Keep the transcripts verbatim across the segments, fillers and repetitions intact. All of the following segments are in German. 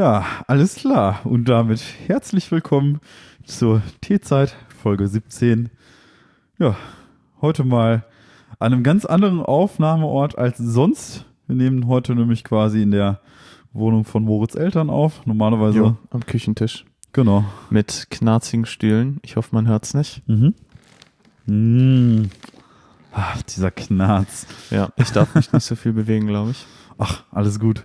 Ja, alles klar. Und damit herzlich willkommen zur Teezeit, Folge siebzehn. Ja, heute mal an einem ganz anderen Aufnahmeort als sonst. Wir nehmen heute nämlich quasi in der Wohnung von Moritz Eltern auf. Normalerweise jo, am Küchentisch. Genau. Mit knarzigen Stühlen. Ich hoffe, man hört es nicht. Mhm. Mmh. Ach, dieser Knarz. Ja, ich darf mich nicht so viel bewegen, glaube ich. Ach, alles gut.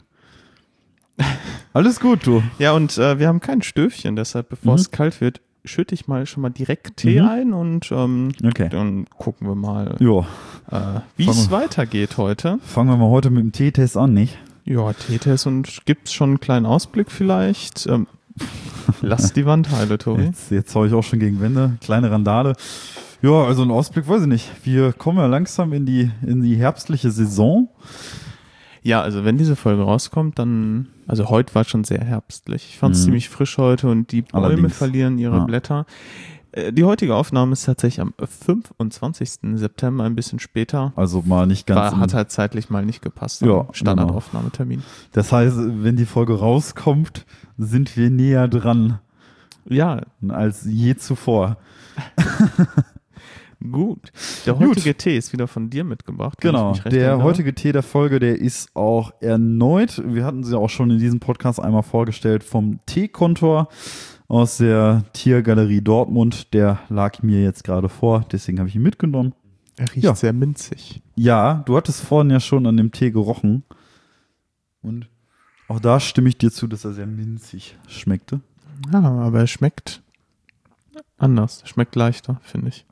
Alles gut, du. Ja, und äh, wir haben kein Stöfchen, deshalb, bevor Mhm. es kalt wird, schütte ich mal schon mal direkt Tee Mhm. ein und ähm, Okay. dann gucken wir mal, Jo. äh, wie Fangen es wir- weitergeht heute. Fangen wir mal heute mit dem Teetest an, nicht? Ja, Teetest und gibt es schon einen kleinen Ausblick vielleicht? Ähm, lass die Wand heile, Tobi. Jetzt, jetzt hau ich auch schon gegen Wände. Kleine Randale. Ja, also ein Ausblick weiß ich nicht. Wir kommen ja langsam in die, in die herbstliche Saison. Ja, also wenn diese Folge rauskommt, dann, also heute war schon sehr herbstlich. Ich fand es Mhm. ziemlich frisch heute und die Bäume Allerdings. verlieren ihre Ja. Blätter. Äh, Die heutige Aufnahme ist tatsächlich am fünfundzwanzigsten September, ein bisschen später. Also mal nicht ganz. War, im- hat halt zeitlich mal nicht gepasst. Ja, am Standardaufnahmetermin. Das heißt, wenn die Folge rauskommt, sind wir näher dran Ja, als je zuvor. gut. Der Gut. heutige Tee ist wieder von dir mitgebracht. wenn Genau, ich mich recht der erinnere. heutige Tee der Folge, der ist auch erneut, wir hatten sie auch schon in diesem Podcast einmal vorgestellt, vom Teekontor aus der Tiergalerie Dortmund. Der lag mir jetzt gerade vor, deswegen habe ich ihn mitgenommen. Er riecht Ja. sehr minzig. Ja, du hattest vorhin ja schon an dem Tee gerochen. Und auch da stimme ich dir zu, dass er sehr minzig schmeckte. Ja, aber er schmeckt anders. Schmeckt leichter, finde ich.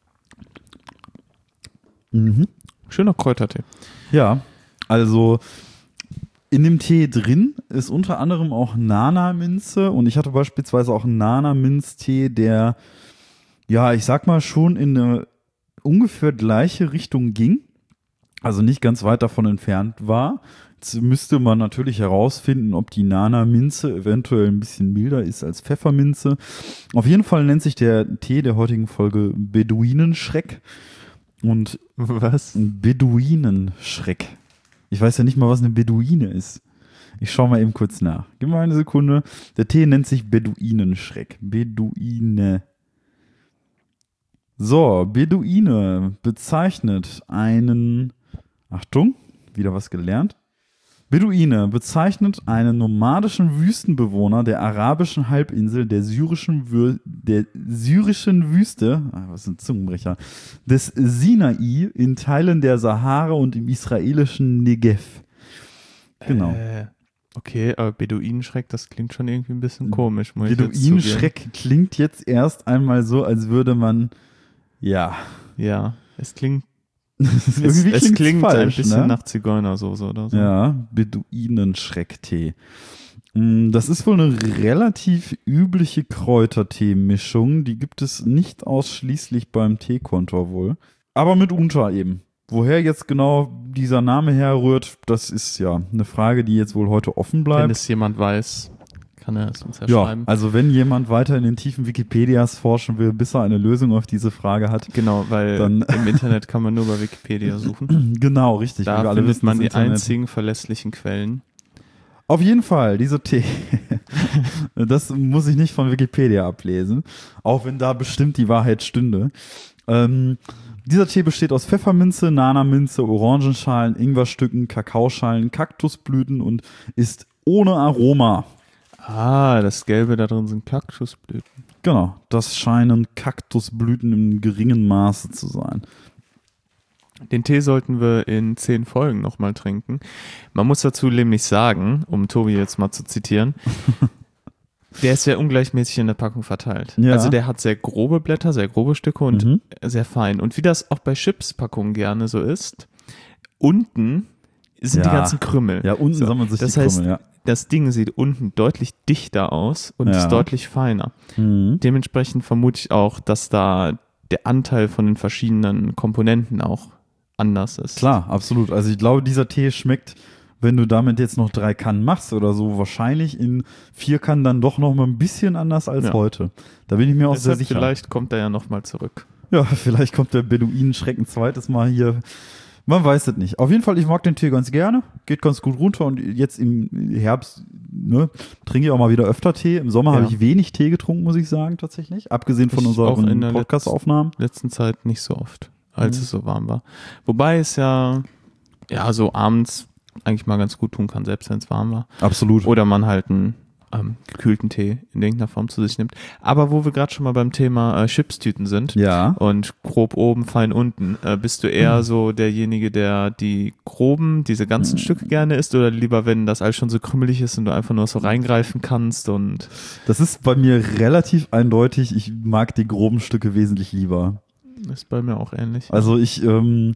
Mhm. Schöner Kräutertee. Ja, also in dem Tee drin ist unter anderem auch Nana-Minze und ich hatte beispielsweise auch einen Nana-Minztee, der, ja, ich sag mal, schon in eine ungefähr gleiche Richtung ging, also nicht ganz weit davon entfernt war. Jetzt müsste man natürlich herausfinden, ob die Nana-Minze eventuell ein bisschen milder ist als Pfefferminze. Auf jeden Fall nennt sich der Tee der heutigen Folge Beduinenschreck. Und Was? ein Beduinenschreck. Ich weiß ja nicht mal, was eine Beduine ist. Ich schaue mal eben kurz nach. Gib mal eine Sekunde. Der Tee nennt sich Beduinenschreck. Beduine. So, Beduine bezeichnet einen, Achtung, wieder was gelernt. Beduine bezeichnet einen nomadischen Wüstenbewohner der arabischen Halbinsel, der syrischen, Wür der syrischen Wüste, ah, was ist ein Zungenbrecher, des Sinai in Teilen der Sahara und im israelischen Negev. Genau. Äh, okay, aber Beduinenschreck, das klingt schon irgendwie ein bisschen komisch. muss ich jetzt zugeben. Beduinenschreck klingt jetzt erst einmal so, als würde man, ja, Ja, es klingt, irgendwie es, es klingt's klingt falsch, ein bisschen ne? nach Zigeunersoße oder so. Ja, Beduinenschrecktee. Mm, Das ist wohl eine relativ übliche Kräutertee-Mischung. Die gibt es nicht ausschließlich beim Teekontor wohl. Aber mitunter eben. Woher jetzt genau dieser Name herrührt, das ist ja eine Frage, die jetzt wohl heute offen Wenn bleibt. es jemand weiß, kann er es uns ja, Ja, schreiben. also wenn jemand weiter in den Tiefen Wikipedias forschen will, bis er eine Lösung auf diese Frage hat. Genau, weil Dann- im Internet kann man nur bei Wikipedia suchen. Genau, richtig. wie wir Da alle findet wissen, man das die Internet- einzigen verlässlichen Quellen. Auf jeden Fall, dieser Tee. Das muss ich nicht von Wikipedia ablesen, auch wenn da bestimmt die Wahrheit stünde. Ähm, dieser Tee besteht aus Pfefferminze, Nana-Minze, Orangenschalen, Ingwerstücken, Kakaoschalen, Kaktusblüten und ist ohne Aroma. Ah, das Gelbe da drin sind Kaktusblüten. Genau, das scheinen Kaktusblüten im geringen Maße zu sein. Den Tee sollten wir in zehn Folgen nochmal trinken. Man muss dazu nämlich sagen, um Tobi jetzt mal zu zitieren, der ist sehr ungleichmäßig in der Packung verteilt. Ja. Also der hat sehr grobe Blätter, sehr grobe Stücke und Mhm. sehr fein. Und wie das auch bei Chips-Packungen gerne so ist, unten sind Ja. die ganzen Krümmel. Ja, unten So, sammeln sich das die heißt, Krümmel, ja. Das Ding sieht unten deutlich dichter aus und Ja. ist deutlich feiner. Mhm. Dementsprechend vermute ich auch, dass da der Anteil von den verschiedenen Komponenten auch anders ist. Klar, absolut. Also ich glaube, dieser Tee schmeckt, wenn du damit jetzt noch drei Kannen machst oder so, wahrscheinlich in vier Kannen dann doch noch mal ein bisschen anders als Ja. heute. Da bin ich mir auch sehr Deshalb sicher. vielleicht kommt er ja nochmal zurück. Ja, vielleicht kommt der Beduinenschreck ein zweites Mal hier Man weiß es nicht. Auf jeden Fall, ich mag den Tee ganz gerne. Geht ganz gut runter und jetzt im Herbst ne, trinke ich auch mal wieder öfter Tee. Im Sommer Ja. habe ich wenig Tee getrunken, muss ich sagen, tatsächlich. Abgesehen von Ich auch in unseren der Podcast-Aufnahmen. Letzten Zeit nicht so oft, als Mhm. es so warm war. Wobei es ja, ja so abends eigentlich mal ganz gut tun kann, selbst wenn es warm war. Absolut. Oder man halt einen ähm, gekühlten Tee in irgendeiner Form zu sich nimmt. Aber wo wir gerade schon mal beim Thema äh, Chipstüten sind Ja. und grob oben, fein unten, äh, bist du eher so derjenige, der die groben, diese ganzen Stücke gerne isst oder lieber, wenn das alles schon so krümelig ist und du einfach nur so reingreifen kannst und Das ist bei mir relativ eindeutig. Ich mag die groben Stücke wesentlich lieber. ist bei mir auch ähnlich. Also ich, ähm,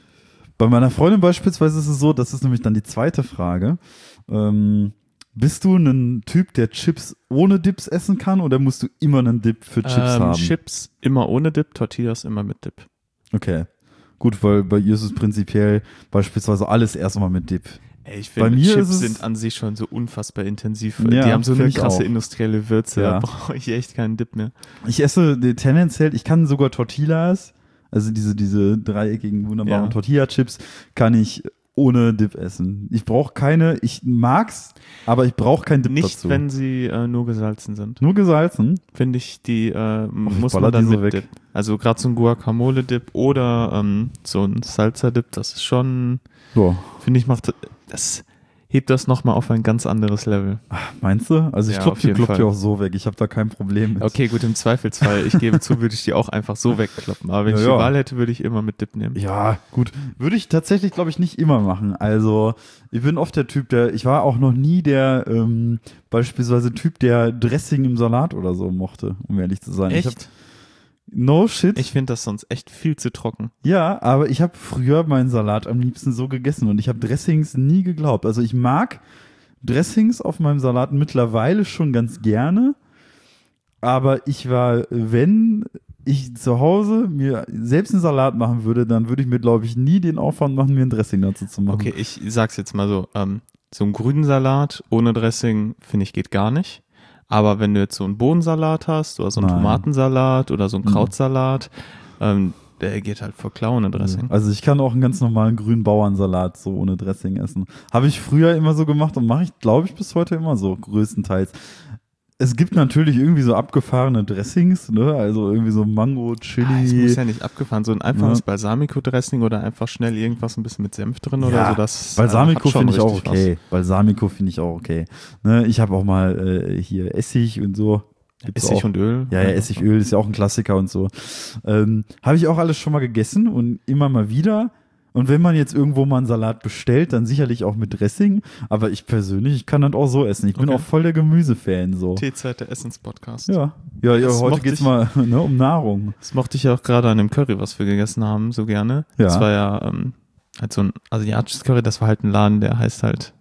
bei meiner Freundin beispielsweise ist es so, das ist nämlich dann die zweite Frage. Ähm, bist du ein Typ, der Chips ohne Dips essen kann oder musst du immer einen Dip für Chips ähm, haben? Chips immer ohne Dip, Tortillas immer mit Dip. Okay. Gut, weil bei ihr ist es prinzipiell beispielsweise alles erstmal mit Dip. Ey, ich Bei finde, mir Chips ist es- sind an sich schon so unfassbar intensiv. Ja, die haben so find eine ich krasse auch. industrielle Würze, Ja. da brauche ich echt keinen Dip mehr. Ich esse äh, tendenziell, ich kann sogar Tortillas, also diese, diese dreieckigen, wunderbaren Ja. Tortilla-Chips, kann ich ohne Dip essen. Ich brauche keine, ich mag's, aber ich brauche keinen Dip Nicht, dazu. wenn sie äh, nur gesalzen sind. Nur gesalzen? Finde ich, die äh, muss baller man dann die so mit weg. Dip. Also gerade so ein Guacamole-Dip oder ähm, so ein Salsa-Dip, das ist schon, Ja. finde ich, macht das, hebt das nochmal auf ein ganz anderes Level. Meinst du? Also ich Ja, klopp auf die, jeden klopp die Fall. auch so weg. Ich habe da kein Problem mit. Okay, gut, im Zweifelsfall, ich gebe zu, würde ich die auch einfach so wegkloppen. Aber wenn Ja, ich ja. die Wahl hätte, würde ich immer mit Dip nehmen. Ja, gut. Würde ich tatsächlich, glaube ich, nicht immer machen. Also, ich bin oft der Typ, der, ich war auch noch nie der, ähm, beispielsweise Typ, der Dressing im Salat oder so mochte, um ehrlich zu sein. Ich hab, Echt? no shit. Ich finde das sonst echt viel zu trocken. Ja, aber ich habe früher meinen Salat am liebsten so gegessen und ich habe Dressings nie geglaubt. Also ich mag Dressings auf meinem Salat mittlerweile schon ganz gerne, aber ich war, wenn ich zu Hause mir selbst einen Salat machen würde, dann würde ich mir, glaube ich, nie den Aufwand machen, mir ein Dressing dazu zu machen. Okay, ich sag's jetzt mal so, ähm, so einen grünen Salat ohne Dressing, finde ich, geht gar nicht. Aber wenn du jetzt so einen Bohnensalat hast oder so einen Nein. Tomatensalat oder so einen Mhm. Krautsalat, ähm, der geht halt voll klar ohne Dressing. Also ich kann auch einen ganz normalen grünen Bauernsalat so ohne Dressing essen. Habe ich früher immer so gemacht und mache ich, glaube ich, bis heute immer so, größtenteils. Es gibt natürlich irgendwie so abgefahrene Dressings, ne? Also irgendwie so Mango, Chili. Ah, es muss ja nicht abgefahren, so ein einfaches Ja. Balsamico-Dressing oder einfach schnell irgendwas ein bisschen mit Senf drin oder Ja, so. Das, Balsamico äh, hat schon finde ich auch richtig okay. Balsamico finde ich auch okay. Ne? Ich habe auch mal äh, hier Essig und so. was. Gibt's Essig auch. und Öl. Ja, ja, Essigöl ist ja auch ein Klassiker und so. Ähm, habe ich auch alles schon mal gegessen und immer mal wieder. Und wenn man jetzt irgendwo mal einen Salat bestellt, dann sicherlich auch mit Dressing. Aber ich persönlich, ich kann das auch so essen. Ich bin Okay. auch voll der Gemüsefan so. T-Zeit, der Essenspodcast. Ja, ja, ja Das heute mochte geht's ich. mal ne, um Nahrung. Das mochte ich ja auch gerade an dem Curry, was wir gegessen haben, so gerne. Ja. Das war ja ähm, halt so ein asiatisches Curry, das war halt ein Laden, der heißt halt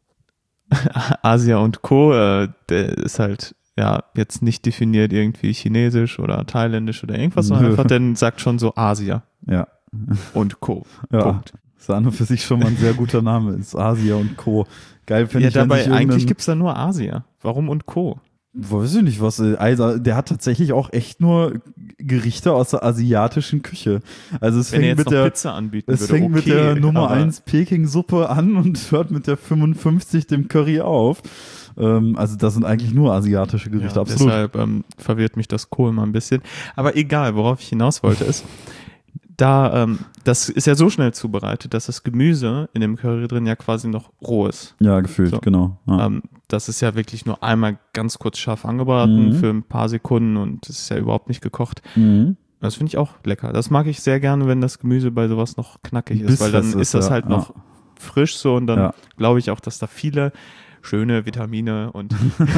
Asia und Co. Äh, der ist halt ja jetzt nicht definiert irgendwie chinesisch oder thailändisch oder irgendwas, sondern Nö. einfach, der sagt schon so Asia Ja, und Co. ja. Punkt. Das ist an und für sich schon mal ein sehr guter Name. Ist Asia und Co. Geil finde Ja, ich, wenn dabei, sich eigentlich irgendein- gibt's da nur Asia. Warum und Co.? Weiß ich nicht, was. äh, Also, der hat tatsächlich auch echt nur Gerichte aus der asiatischen Küche. Also es Wenn er fängt jetzt mit noch der, Pizza anbieten es würde, fängt okay, mit der Nummer aber- eins Peking-Suppe an und hört mit der fünfundfünfzig dem Curry auf. Ähm, also das sind eigentlich nur asiatische Gerichte, Ja, absolut. deshalb ähm, verwirrt mich das Kohl mal ein bisschen. Aber egal, worauf ich hinaus wollte, ist, da, ähm, das ist ja so schnell zubereitet, dass das Gemüse in dem Curry drin ja quasi noch roh ist. Ja, gefühlt, So. genau. Ja. Ähm, das ist ja wirklich nur einmal ganz kurz scharf angebraten Mhm. für ein paar Sekunden und es ist ja überhaupt nicht gekocht. Mhm. Das finde ich auch lecker. Das mag ich sehr gerne, wenn das Gemüse bei sowas noch knackig ist, weil dann Bissfest ist das ja. halt noch frisch so und dann Ja. glaube ich auch, dass da viele schöne Vitamine und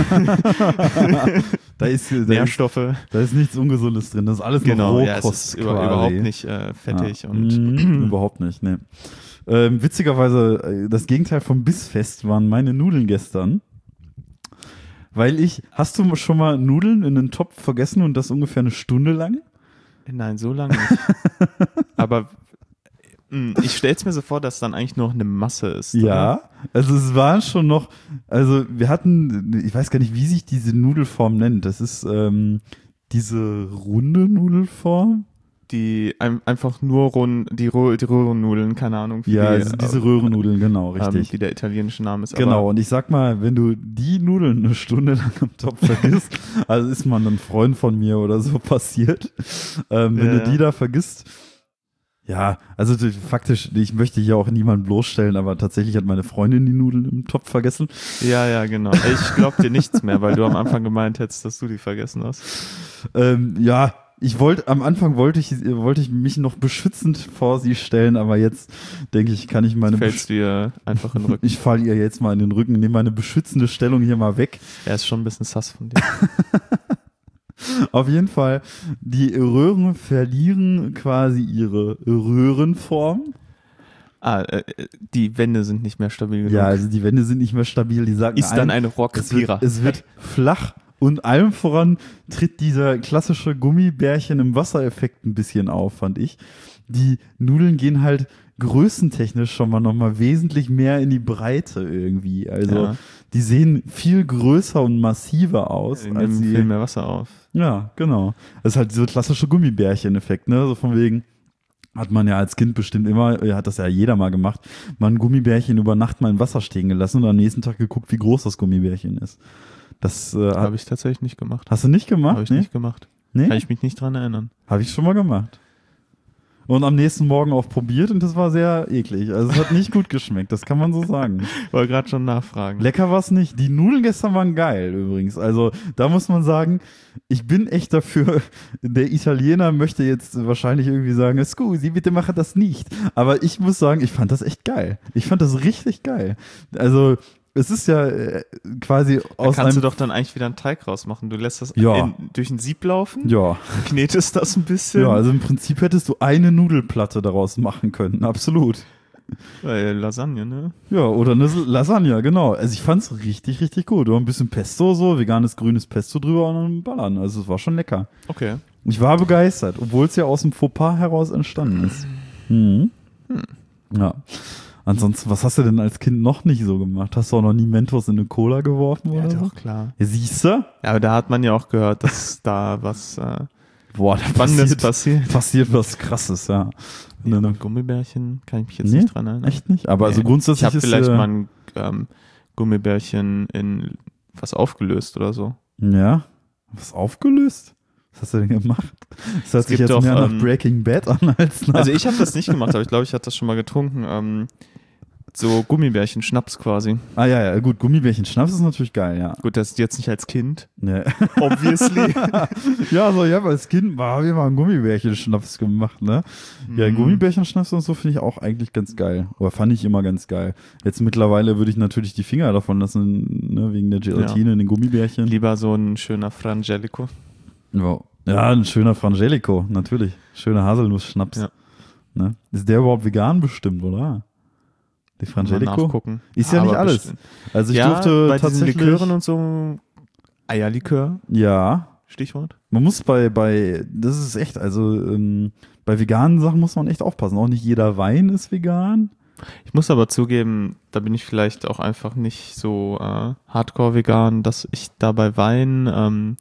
Da ist, da, ist, Nährstoffe. da ist nichts Ungesundes drin. Das ist alles Genau, noch ja, es Rohkost ist über, quasi. überhaupt nicht äh, fettig Ja. und Mhm, überhaupt nicht, ne. Ähm, witzigerweise, äh, das Gegenteil vom Bissfest waren meine Nudeln gestern. Weil ich, hast du schon mal Nudeln in einen Topf vergessen und das ungefähr eine Stunde lang? nein, so lange nicht. Aber mh, ich stelle es mir so vor, dass dann eigentlich nur noch eine Masse ist. oder? Ja, also es waren schon noch, also wir hatten, ich weiß gar nicht, wie sich diese Nudelform nennt. Das ist ähm, diese runde Nudelform. die ein, einfach nur Rund, die, Rö- die Röhrennudeln, keine Ahnung. Wie Ja, die, also diese Röhrennudeln, genau, richtig. Ähm, wie der italienische Name ist. Genau, Aber und ich sag mal, wenn du die Nudeln eine Stunde lang im Topf vergisst, also ist man ein Freund von mir oder so passiert, ähm, wenn Ja, du ja. die da vergisst, ja, also du- faktisch, ich möchte hier auch niemanden bloßstellen, aber tatsächlich hat meine Freundin die Nudeln im Topf vergessen. ja, ja, genau. Ich glaub dir nichts mehr, weil du am Anfang gemeint hättest, dass du die vergessen hast. Ähm, ja, ich wollte, am Anfang wollte ich, wollte ich mich noch beschützend vor sie stellen, aber jetzt denke ich, kann ich meine, Fällst du ihr einfach in den Rücken. ich falle ihr jetzt mal in den Rücken, nehme meine beschützende Stellung hier mal weg. Er ist schon ein bisschen sass von dir. Auf jeden Fall, die Röhren verlieren quasi ihre Röhrenform. Ah, äh, die Wände sind nicht mehr stabil genug. Ja, also die Wände sind nicht mehr stabil, die sagen ist ein, dann eine es wird, Rohrkrepierer. es wird flach und allem voran tritt dieser klassische Gummibärchen im Wassereffekt ein bisschen auf, fand ich. Die Nudeln gehen halt größentechnisch schon mal nochmal wesentlich mehr in die Breite irgendwie. Also Ja. die sehen viel größer und massiver aus. Die als nehmen die, viel mehr Wasser auf. Ja, genau. Das ist halt dieser klassische Gummibärchen-Effekt, ne? So von wegen, hat man ja als Kind bestimmt immer, ja, hat das ja jeder mal gemacht, mal ein Gummibärchen über Nacht mal im Wasser stehen gelassen und am nächsten Tag geguckt, wie groß das Gummibärchen ist. Das äh, Habe ich tatsächlich nicht gemacht. hast du nicht gemacht? Habe ich nee? nicht gemacht. Nee? Kann ich mich nicht dran erinnern. Habe ich schon mal gemacht. Und am nächsten Morgen auch probiert und das war sehr eklig. Also es hat nicht gut geschmeckt, das kann man so sagen. Wollte gerade schon nachfragen. Lecker war es nicht. Die Nudeln gestern waren geil übrigens. Also da muss man sagen, ich bin echt dafür, der Italiener möchte jetzt wahrscheinlich irgendwie sagen, scusi, bitte mache das nicht. Aber ich muss sagen, ich fand das echt geil. Ich fand das richtig geil. Also es ist ja äh, quasi Da aus kannst du einem... doch dann eigentlich wieder einen Teig rausmachen. Du lässt das Ja. in, durch ein Sieb laufen, Ja, knetest das ein bisschen. ja, also im Prinzip hättest du eine Nudelplatte daraus machen können, absolut. Äh, Lasagne, ne? Ja, oder eine Lasagne, genau. Also ich fand's richtig, richtig gut. Und ein bisschen Pesto so, veganes grünes Pesto drüber und dann ballern. Also es war schon lecker. Okay. Ich war begeistert, obwohl es ja aus dem Fauxpas heraus entstanden ist. Mhm. Ja. Ansonsten, was hast du denn als Kind noch nicht so gemacht? Hast du auch noch nie Mentos in eine Cola geworfen Ja, oder so? doch, klar. Ja, siehst du? Ja, aber da hat man ja auch gehört, dass da was äh, Boah, da Spannendes passiert, passiert. passiert was Krasses, ja. Ja, Ne, mit Gummibärchen kann ich mich jetzt Nee, nicht dran erinnern. echt nicht? Aber also Nee. grundsätzlich Ich habe ist vielleicht äh, mal ein ähm, Gummibärchen in was aufgelöst oder so. ja, was aufgelöst? Was hast du denn gemacht? Das hört Es sich gibt jetzt doch, mehr nach ähm, Breaking Bad an als nach... Also ich habe das nicht gemacht, aber ich glaube, ich hatte das schon mal getrunken. Ähm, so Gummibärchen, Schnaps quasi. Ah ja, ja, gut, Gummibärchen Schnaps ist natürlich geil, ja. Gut, das ist jetzt nicht als Kind, Ja, obviously. ja so, ich habe als Kind mal, hab ich mal einen Gummibärchen Schnaps gemacht, ne? Ja, Mhm. Gummibärchen Schnaps und so finde ich auch eigentlich ganz geil. Oder fand ich immer ganz geil. Jetzt mittlerweile würde ich natürlich die Finger davon lassen, ne, wegen der Gelatine in den Gummibärchen. Lieber so ein schöner Frangelico. Ja. Ja, ein schöner Frangelico, natürlich. Schöner Haselnuss-Schnaps. Ja. Ne? Ist der überhaupt vegan bestimmt, oder? Die Mal Frangelico? nachgucken. Ist ja nicht Aber alles. bestimmt. Also ich ja, durfte bei diesen tatsächlich... Likören und so, Eierlikör, Ja, Stichwort. man muss bei, bei, das ist echt, also ähm, bei veganen Sachen muss man echt aufpassen. Auch nicht jeder Wein ist vegan. Ich muss aber zugeben, da bin ich vielleicht auch einfach nicht so äh, hardcore-vegan, dass ich da bei Wein, ähm,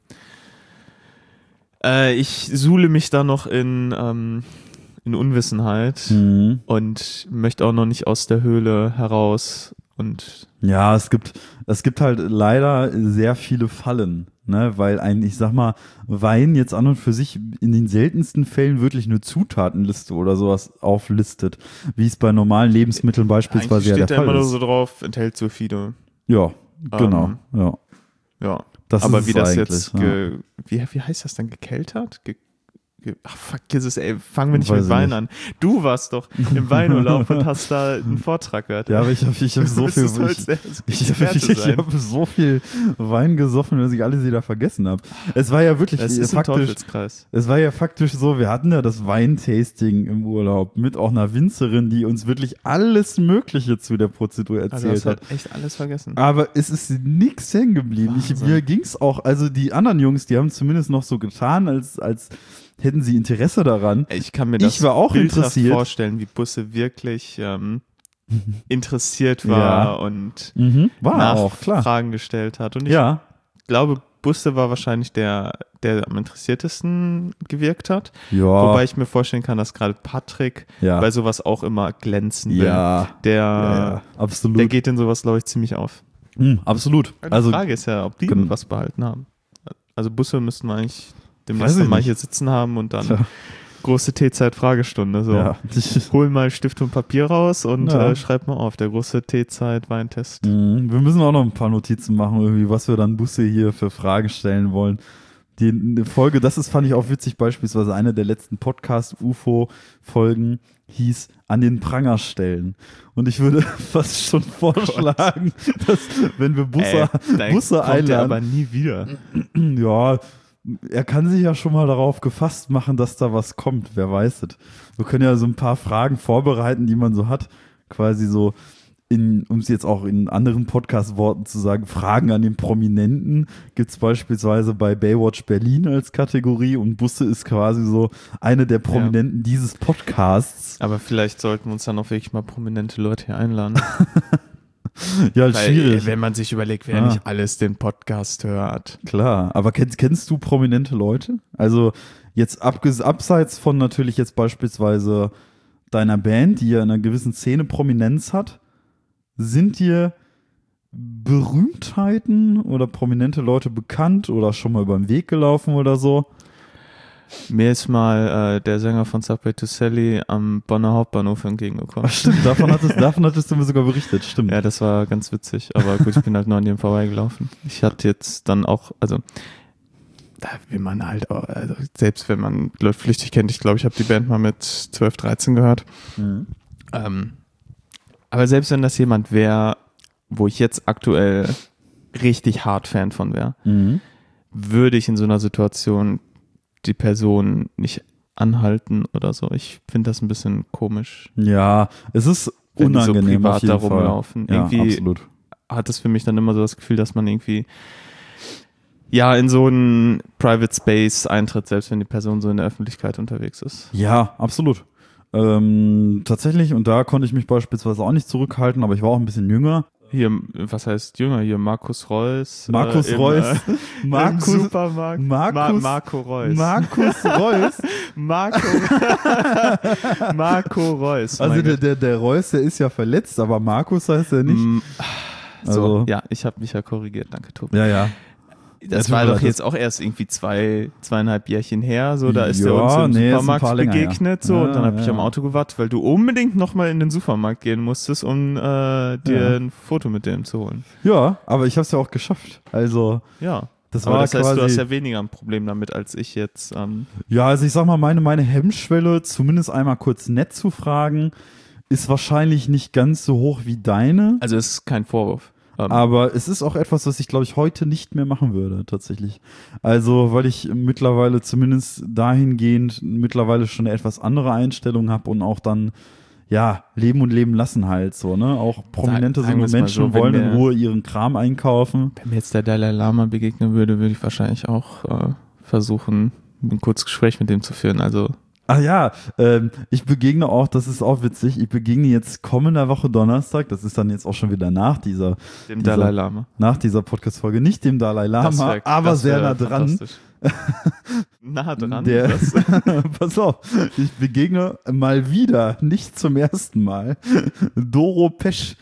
äh, ich suhle mich da noch in, ähm, in Unwissenheit Mhm. und möchte auch noch nicht aus der Höhle heraus und Ja, es gibt, es gibt halt leider sehr viele Fallen, ne, weil ein, ich sag mal, Wein jetzt an und für sich in den seltensten Fällen wirklich eine Zutatenliste oder sowas auflistet, wie es bei normalen Lebensmitteln beispielsweise eigentlich ja steht der da Fall immer nur ist. so drauf, enthält sulfide. Ja, genau, Ähm, ja. Ja, Das aber ist wie es das eigentlich, jetzt, ja. ge, wie, wie heißt das dann, gekeltert? Ge, ge, ach fuck, Jesus, ey, fangen wir nicht Weiß mit ich Wein nicht. an. Du warst doch im Weinurlaub und hast da einen Vortrag gehört. Ja, aber ich habe ich hab so Du viel, müsstest heute ich, sehr ich, ich, Experte ich sein. habe so viel Wein gesoffen, dass ich alles wieder vergessen habe. Es war ja wirklich Es ist ein faktisch, Teufelskreis. es war ja faktisch so, wir hatten ja das Weintasting im Urlaub mit auch einer Winzerin, die uns wirklich alles Mögliche zu der Prozedur Also erzählt hast hat. halt echt alles vergessen. Aber es ist nichts hängen geblieben. Ich, Wahnsinn. mir ging's auch, also die anderen Jungs, die haben zumindest noch so getan, als, als hätten sie Interesse daran. Ich kann mir Ich das war auch bildhaft interessiert. vorstellen, wie Busse wirklich ähm, interessiert war Ja. und Mhm. War auch, klar. Nachfragen gestellt hat. Und ich Ja, glaube, Busse war wahrscheinlich der, der am interessiertesten gewirkt hat. Ja. Wobei ich mir vorstellen kann, dass gerade Patrick Ja. bei sowas auch immer glänzen will. Ja. Der, Ja, ja, absolut. der geht in sowas, glaube ich, ziemlich auf. Hm, absolut. Die Also, Frage ist ja, ob die genau. was behalten haben. Also Busse müssten wir eigentlich Weiß demnächst ich mal nicht. hier sitzen haben und dann Tja. große T-Zeit-Fragestunde. So. ja. Hol mal Stift und Papier raus und Ja. äh, schreib mal auf, der große T-Zeit-Weintest. Mhm. Wir müssen auch noch ein paar Notizen machen, irgendwie, was wir dann Busse hier für Fragen stellen wollen. Die eine Folge, das ist, fand ich auch witzig, beispielsweise eine der letzten Podcast-U F O-Folgen hieß an den Pranger stellen. Und ich würde fast schon vorschlagen, dass, wenn wir Busse, Ey, dann Busse kommt der einladen, aber nie wieder. ja, er kann sich ja schon mal darauf gefasst machen, dass da was kommt. Wer weiß es. Wir können ja so ein paar Fragen vorbereiten, die man so hat. Quasi so, in, um es jetzt auch in anderen Podcast-Worten zu sagen, Fragen an den Prominenten gibt es beispielsweise bei Baywatch Berlin als Kategorie und Busse ist quasi so eine der Prominenten dieses Podcasts. Aber vielleicht sollten wir uns dann auch wirklich mal prominente Leute hier einladen. Ja, Weil, schwierig. wenn man sich überlegt, wer Ah. nicht alles den Podcast hört. Klar, aber kennst, kennst du prominente Leute? Also jetzt abges abseits von natürlich jetzt beispielsweise deiner Band, die ja in einer gewissen Szene Prominenz hat, sind dir Berühmtheiten oder prominente Leute bekannt oder schon mal über den Weg gelaufen oder so? Mir ist mal äh, der Sänger von Subway to Sally am Bonner Hauptbahnhof entgegengekommen. Ach, stimmt, davon hattest, davon hattest du mir sogar berichtet, stimmt. Ja, das war ganz witzig, aber gut, ich bin halt nur an dem vorbeigelaufen. Ich hatte jetzt dann auch, also da will man halt auch, also selbst wenn man Leute flüchtig kennt, ich glaube, ich habe die Band mal mit zwölf, dreizehn gehört. Mhm. Ähm, aber selbst wenn das jemand wäre, wo ich jetzt aktuell richtig hart Fan von wäre, Mhm. würde ich in so einer Situation die Person nicht anhalten oder so. Ich finde das ein bisschen komisch, Ja, es ist wenn die so unangenehm auf privat jeden da Fall. rumlaufen. Ja, Irgendwie absolut. hat es für mich dann immer so das Gefühl, dass man irgendwie ja in so einen Private Space eintritt, selbst wenn die Person so in der Öffentlichkeit unterwegs ist. Ja, absolut. Ähm, tatsächlich, und da konnte ich mich beispielsweise auch nicht zurückhalten, aber ich war auch ein bisschen jünger. Hier, was heißt Jünger? Hier Markus Reus. Markus äh, im, Reus. Äh, Markus, im Supermarkt. Markus- Ma Marco Reus. Markus Reus. Marco, Marco Reus. Also mein der, Gott. der, der Reus, der ist ja verletzt, aber Markus heißt er nicht. Mm, So, Also- ja, ich habe mich ja korrigiert. Danke, Tobi. Ja, ja. Das Ja, war tut mir doch leid, jetzt auch erst irgendwie zwei, zweieinhalb Jährchen her. So, da ist der Ja, uns im nee, ist ein Supermarkt paar länger her. begegnet. So, Ja, und dann habe ich ja. am Auto gewartet, weil du unbedingt nochmal in den Supermarkt gehen musstest, um äh, dir Ja. ein Foto mit dem zu holen. Ja, aber ich habe es ja auch geschafft. Also, Ja. das Aber war das heißt, quasi. du hast ja weniger ein Problem damit, als ich jetzt. Ähm, Ja, also ich sag mal, meine, meine Hemmschwelle, zumindest einmal kurz nett zu fragen, ist wahrscheinlich nicht ganz so hoch wie deine. also es ist kein Vorwurf. Ähm, Aber es ist auch etwas, was ich, glaube ich, heute nicht mehr machen würde, tatsächlich. Also, weil ich mittlerweile zumindest dahingehend mittlerweile schon eine etwas andere Einstellung habe und auch dann, ja, leben und leben lassen halt so, ne? Auch prominente sagen wir es mal Menschen so, wenn wollen in der- Ruhe ihren Kram einkaufen. Wenn mir jetzt der Dalai Lama begegnen würde, würde ich wahrscheinlich auch äh, versuchen, ein kurzes Gespräch mit dem zu führen. Also Ach ja, ähm, ich begegne auch, das ist auch witzig, ich begegne jetzt kommender Woche Donnerstag, das ist dann jetzt auch schon wieder nach dieser, dem Dieser- Dalai Lama. nach dieser Podcast-Folge, nicht dem Dalai Lama, Das wär- aber das sehr wär nah dran. fantastisch. nah dran. Der, das, pass auf, ich begegne mal wieder, nicht zum ersten Mal, Doro Pesch.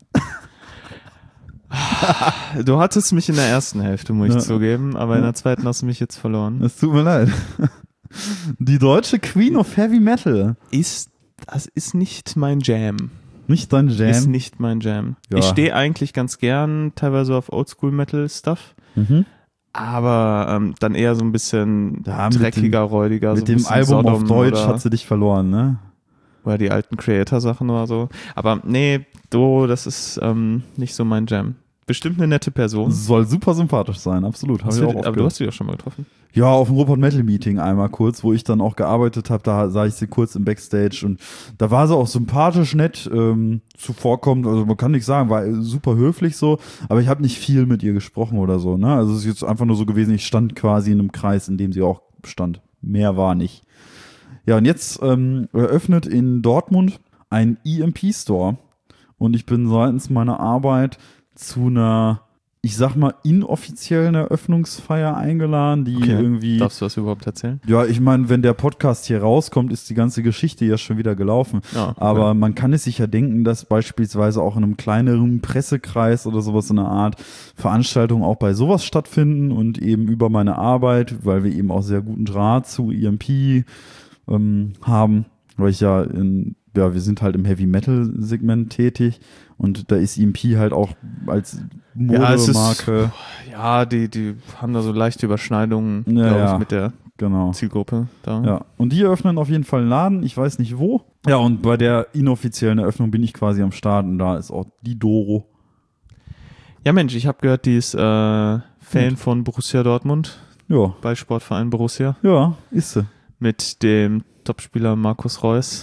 du hattest mich in der ersten Hälfte, muss ich Ja. zugeben, aber in der zweiten hast du mich jetzt verloren. Es tut mir leid. Die deutsche Queen of Heavy Metal. Ist, das ist nicht mein Jam. Nicht dein Ist Jam. nicht mein Jam. Ja. Ich stehe eigentlich ganz gern teilweise auf Oldschool-Metal-Stuff, Mhm. aber ähm, dann eher so ein bisschen Ja, mit dreckiger, räudiger. Mit so ein dem bisschen Album auf Sodom Deutsch oder, hat sie dich verloren, ne? oder die alten Creator-Sachen oder so. Aber nee, do, das ist ähm, nicht so mein Jam. Bestimmt eine nette Person. Soll super sympathisch sein, absolut. Hab Hast ich du, auch oft aber du gehört. hast sie doch schon mal getroffen. Ja, auf dem Robot Metal Meeting einmal kurz, wo ich dann auch gearbeitet habe, da sah ich sie kurz im Backstage und da war sie auch sympathisch, nett, ähm, zuvorkommend, also man kann nicht sagen, war super höflich so, aber ich habe nicht viel mit ihr gesprochen oder so, ne? Also es ist jetzt einfach nur so gewesen, ich stand quasi in einem Kreis, in dem sie auch stand. Mehr war nicht. Ja, und jetzt ähm, eröffnet in Dortmund ein E M P-Store und ich bin seitens meiner Arbeit zu einer ich sag mal, inoffiziellen Eröffnungsfeier eingeladen, die Okay. irgendwie. Darfst du das überhaupt erzählen? Ja, ich meine, wenn der Podcast hier rauskommt, ist die ganze Geschichte ja schon wieder gelaufen. Ja, okay. Aber man kann es sich ja denken, dass beispielsweise auch in einem kleineren Pressekreis oder sowas in einer Art Veranstaltungen auch bei sowas stattfinden und eben über meine Arbeit, weil wir eben auch sehr guten Draht zu E M P ähm, haben, weil ich ja in, ja, wir sind halt im Heavy-Metal-Segment tätig und da ist E M P halt auch als Ja, es ist- Modemarke, Ja, die, die haben da so leichte Überschneidungen, Ja, glaube ich, ja. mit der genau. Zielgruppe da. Ja, und die eröffnen auf jeden Fall einen Laden, ich weiß nicht wo. Ja, und bei der inoffiziellen Eröffnung bin ich quasi am Start und da ist auch die Doro. Ja, Mensch, ich habe gehört, die ist äh, Fan von Borussia Dortmund, Ja, bei Sportverein Borussia, ja, ist sie. mit dem Topspieler Markus Reus.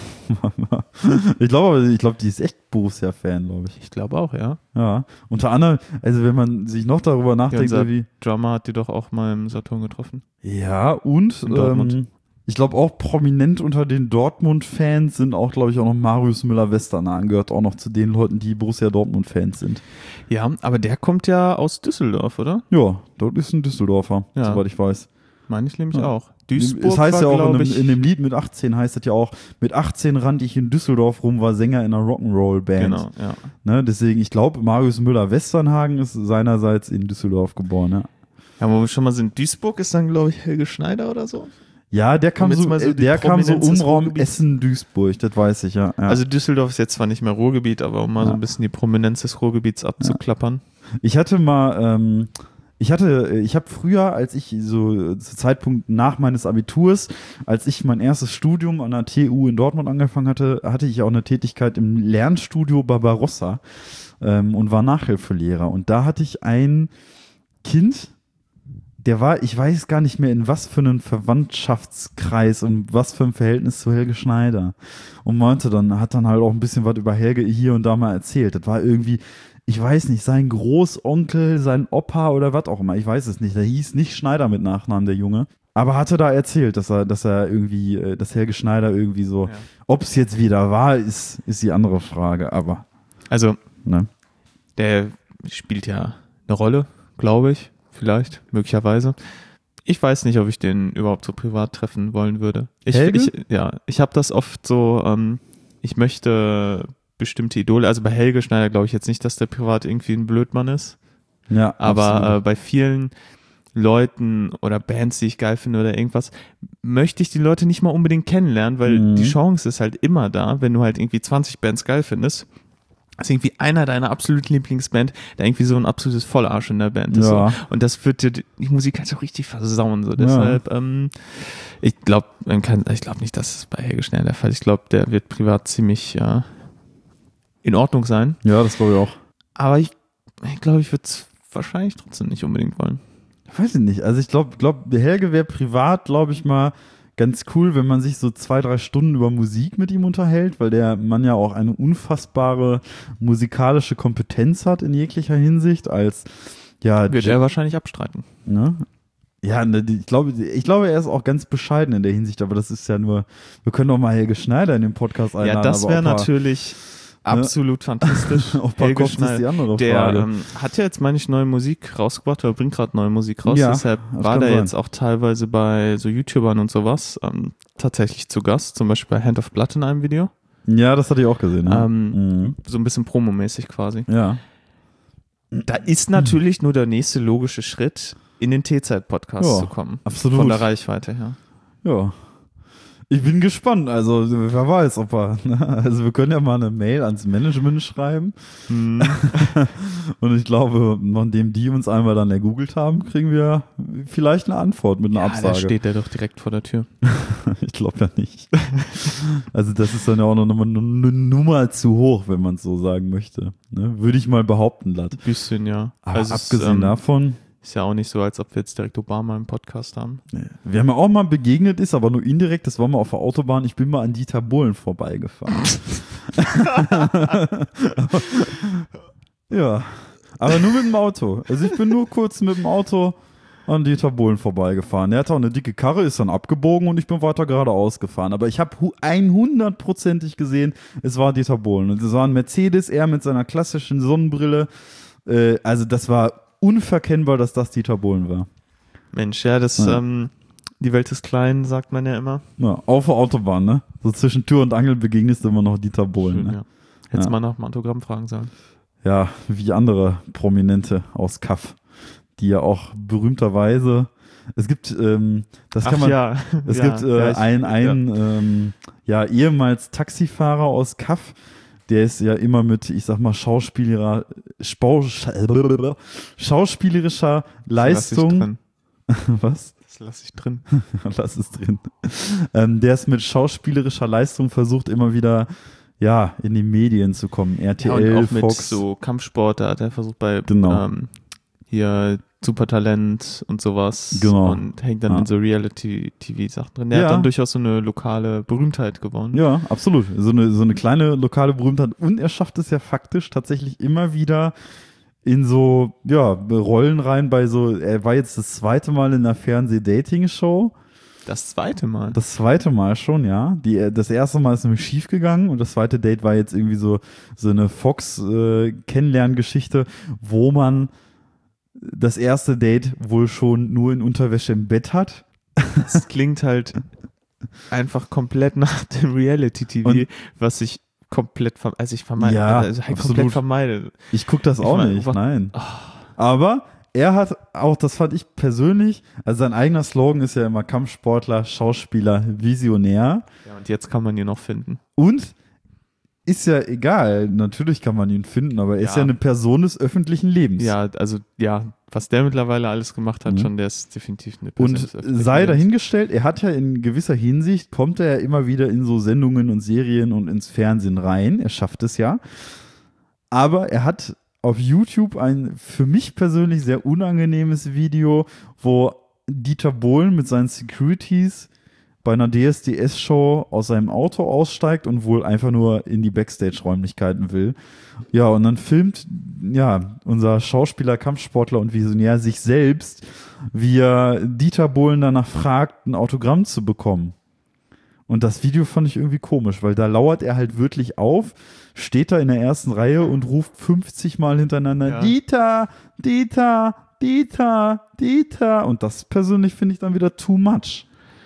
Ich glaube, ich glaube, die ist echt Borussia-Fan, glaube ich. Ich glaube auch, ja. Ja, unter anderem, also wenn man sich noch darüber Ja, nachdenkt, unser wie Drummer hat die doch auch mal im Saturn getroffen. ja, und In Dortmund. ähm, ich glaube auch prominent unter den Dortmund-Fans sind auch, glaube ich, auch noch Marius Müller-Westernhagen, gehört auch noch zu den Leuten, die Borussia Dortmund-Fans sind. Ja, aber der kommt ja aus Düsseldorf, oder? Ja, dort ist ein Düsseldorfer, Ja. soweit ich weiß. Meine ich nämlich Ja. auch. Duisburg Es heißt war, ja auch in glaub dem, ich, in dem Lied mit achtzehn heißt es ja auch, mit achtzehn rannte ich in Düsseldorf rum, war Sänger in einer Rock'n'Roll-Band. Genau, ja. Ne, deswegen, ich glaube, Marius Müller-Westernhagen ist seinerseits in Düsseldorf geboren. Ja, Ja, wo wir schon mal sind, Duisburg ist dann, glaube ich, Helge Schneider oder so. ja der kam Um jetzt so, mal so äh, die der kam so Prominenz des Umraum Ruhrgebiets. Essen-Duisburg, das weiß ich, ja. ja. Also Düsseldorf ist jetzt zwar nicht mehr Ruhrgebiet, aber um mal so Ja. ein bisschen die Prominenz des Ruhrgebiets abzuklappern. Ich hatte mal, ähm, ich hatte, ich habe früher, als ich so zu Zeitpunkt nach meines Abiturs, als ich mein erstes Studium an der T U in Dortmund angefangen hatte, hatte ich auch eine Tätigkeit im Lernstudio Barbarossa ähm, und war Nachhilfelehrer. Und da hatte ich ein Kind, der war, ich weiß gar nicht mehr, in was für einen Verwandtschaftskreis und was für ein Verhältnis zu Helge Schneider. Und meinte dann, hat dann halt auch ein bisschen was über Helge hier und da mal erzählt. Das war irgendwie, ich weiß nicht, sein Großonkel, sein Opa oder was auch immer, ich weiß es nicht. Der hieß nicht Schneider mit Nachnamen, der Junge. Aber hatte da erzählt, dass er, dass er irgendwie, äh, dass Helge Schneider irgendwie so, Ja. ob es jetzt wieder wahr ist, ist die andere Frage, aber, Also, ne. der spielt ja eine Rolle, glaube ich, vielleicht, möglicherweise. Ich weiß nicht, ob ich den überhaupt so privat treffen wollen würde. Ich, Helge? ich, ja, ich habe das oft so, ähm, ich möchte bestimmte Idole, also bei Helge Schneider glaube ich jetzt nicht, dass der privat irgendwie ein Blödmann ist, Ja, aber absolut. äh, bei vielen Leuten oder Bands, die ich geil finde oder irgendwas, möchte ich die Leute nicht mal unbedingt kennenlernen, weil Mhm. die Chance ist halt immer da, wenn du halt irgendwie zwanzig Bands geil findest, dass irgendwie einer deiner absoluten Lieblingsband, der irgendwie so ein absolutes Vollarsch in der Band ist. Ja. So. Und das wird dir die die Musik halt so richtig versauen. So. Deshalb, ähm, ich glaube, man kann, ich glaube nicht, dass es bei Helge Schneider der Fall ist. Ich glaube, der wird privat ziemlich ja, in Ordnung sein. Ja, das glaube ich auch. Aber ich, ich glaube, ich würde es wahrscheinlich trotzdem nicht unbedingt wollen. Weiß ich nicht. Also ich glaube, glaub, Helge wäre privat, glaube ich mal, ganz cool, wenn man sich so zwei, drei Stunden über Musik mit ihm unterhält, weil der Mann ja auch eine unfassbare musikalische Kompetenz hat in jeglicher Hinsicht als, ja, Wird er wahrscheinlich abstreiten. ne? Ja, ne, die- ich glaube, ich glaube, er ist auch ganz bescheiden in der Hinsicht, aber das ist ja nur, wir können doch mal Helge Schneider in den Podcast einladen. Ja, das aber wäre ob er- natürlich absolut fantastisch. Ob er Helge kommt, ist die Schneider, andere der Frage. ähm, hat ja jetzt, meine ich, neue Musik rausgebracht oder bringt gerade neue Musik raus. Ja, Deshalb das war kann der sein. jetzt auch teilweise bei so YouTubern und sowas ähm, tatsächlich zu Gast. Zum Beispiel bei Hand of Blood in einem Video. Ja, das hatte ich auch gesehen. Ne? Ähm, mhm. So ein bisschen promomäßig quasi. Ja. Da ist natürlich nur der nächste logische Schritt, in den T-Zeit-Podcast Ja, zu kommen. absolut. Von der Reichweite her. Ja. Ich bin gespannt. Also, wer weiß, ob er. Ne? Also, wir können ja mal eine Mail ans Management schreiben. Hm. Und ich glaube, nachdem die uns einmal dann ergoogelt haben, kriegen wir vielleicht eine Antwort mit einer Ja, da Absage. steht der doch direkt vor der Tür. Ich glaube ja nicht. Also, das ist dann ja auch noch eine, eine Nummer zu hoch, wenn man es so sagen möchte. Ne? Würde ich mal behaupten, Latt. Bisschen, ja. Aber Also es, abgesehen ähm, davon. Ist ja auch nicht so, als ob wir jetzt direkt Obama im Podcast haben. Wer mir auch mal begegnet ist, aber nur indirekt, das war mal auf der Autobahn, ich bin mal an Dieter Bohlen vorbeigefahren. Ja, aber nur mit dem Auto. Also ich bin nur kurz mit dem Auto an Dieter Bohlen vorbeigefahren. Er hatte auch eine dicke Karre, ist dann abgebogen und ich bin weiter geradeaus gefahren. Aber ich habe hundertprozentig gesehen, es war Dieter Bohlen. Und es war ein Mercedes, er mit seiner klassischen Sonnenbrille, Äh, also das war unverkennbar, dass das Dieter Bohlen war. Mensch, ja, das, Ja. ähm, die Welt ist klein, sagt man ja immer. Ja, auf der Autobahn, ne? So zwischen Tür und Angel begegnest du immer noch Dieter Bohlen. Schön, Ne? ja. Hättest Ja. mal nach dem Autogramm fragen sollen. Ja, wie andere Prominente aus Kaff, die ja auch berühmterweise, es gibt, ähm, das kann Ach man, ja. es ja, gibt äh, ja, ich- einen, einen ähm, ja, ehemals Taxifahrer aus Kaff, der ist ja immer mit, ich sag mal, Schauspielerer, Spau, Scha- schauspielerischer Das lass ich Leistung. drin. Was? Das lasse ich drin. Lass es drin. Ähm, der ist mit schauspielerischer Leistung versucht, immer wieder ja, in die Medien zu kommen. R T Ja, L, und auch mit Fox. so Kampfsport, da hat er versucht bei Genau. ähm, hier Supertalent und sowas Genau. und hängt dann Ja. in so Reality-T V-Sachen drin. Der Ja. hat dann durchaus so eine lokale Berühmtheit gewonnen. Ja, absolut. So eine, so eine kleine lokale Berühmtheit. Und er schafft es ja faktisch tatsächlich immer wieder in so, ja, Rollen rein bei so, er war jetzt das zweite Mal in einer Fernseh-Dating-Show. Das zweite Mal. Das zweite Mal schon, ja. Die, das erste Mal ist nämlich schief gegangen und das zweite Date war jetzt irgendwie so, so eine Fox-Kennenlerngeschichte, wo man das erste Date wohl schon nur in Unterwäsche im Bett hat. Das klingt halt einfach komplett nach dem Reality-T V, Und- was ich komplett, verm- also ich vermeide, Ja, also halt absolut. komplett vermeide. Ich gucke das Ich auch mein, nicht, was- nein. Oh, Aber er hat auch, das fand ich persönlich, also sein eigener Slogan ist ja immer Kampfsportler, Schauspieler, Visionär. ja, und jetzt kann man ihn noch finden. Und ist ja egal, natürlich kann man ihn finden, aber er ist Ja. ja eine Person des öffentlichen Lebens. Ja, also ja, was der mittlerweile alles gemacht hat, Mhm. schon, der ist definitiv eine Person Und des öffentlichen sei Lebens. dahingestellt, er hat ja in gewisser Hinsicht, kommt er ja immer wieder in so Sendungen und Serien und ins Fernsehen rein. Er schafft es ja. Aber er hat auf YouTube ein für mich persönlich sehr unangenehmes Video, wo Dieter Bohlen mit seinen Securities bei einer D S D S-Show aus seinem Auto aussteigt und wohl einfach nur in die Backstage-Räumlichkeiten will. Ja, und dann filmt ja unser Schauspieler, Kampfsportler und Visionär sich selbst, wie er Dieter Bohlen danach fragt, ein Autogramm zu bekommen. Und das Video fand ich irgendwie komisch, weil da lauert er halt wirklich auf, steht da in der ersten Reihe und ruft fünfzig Mal hintereinander Ja. Dieter, Dieter, Dieter, Dieter. Und das persönlich finde ich dann wieder too much.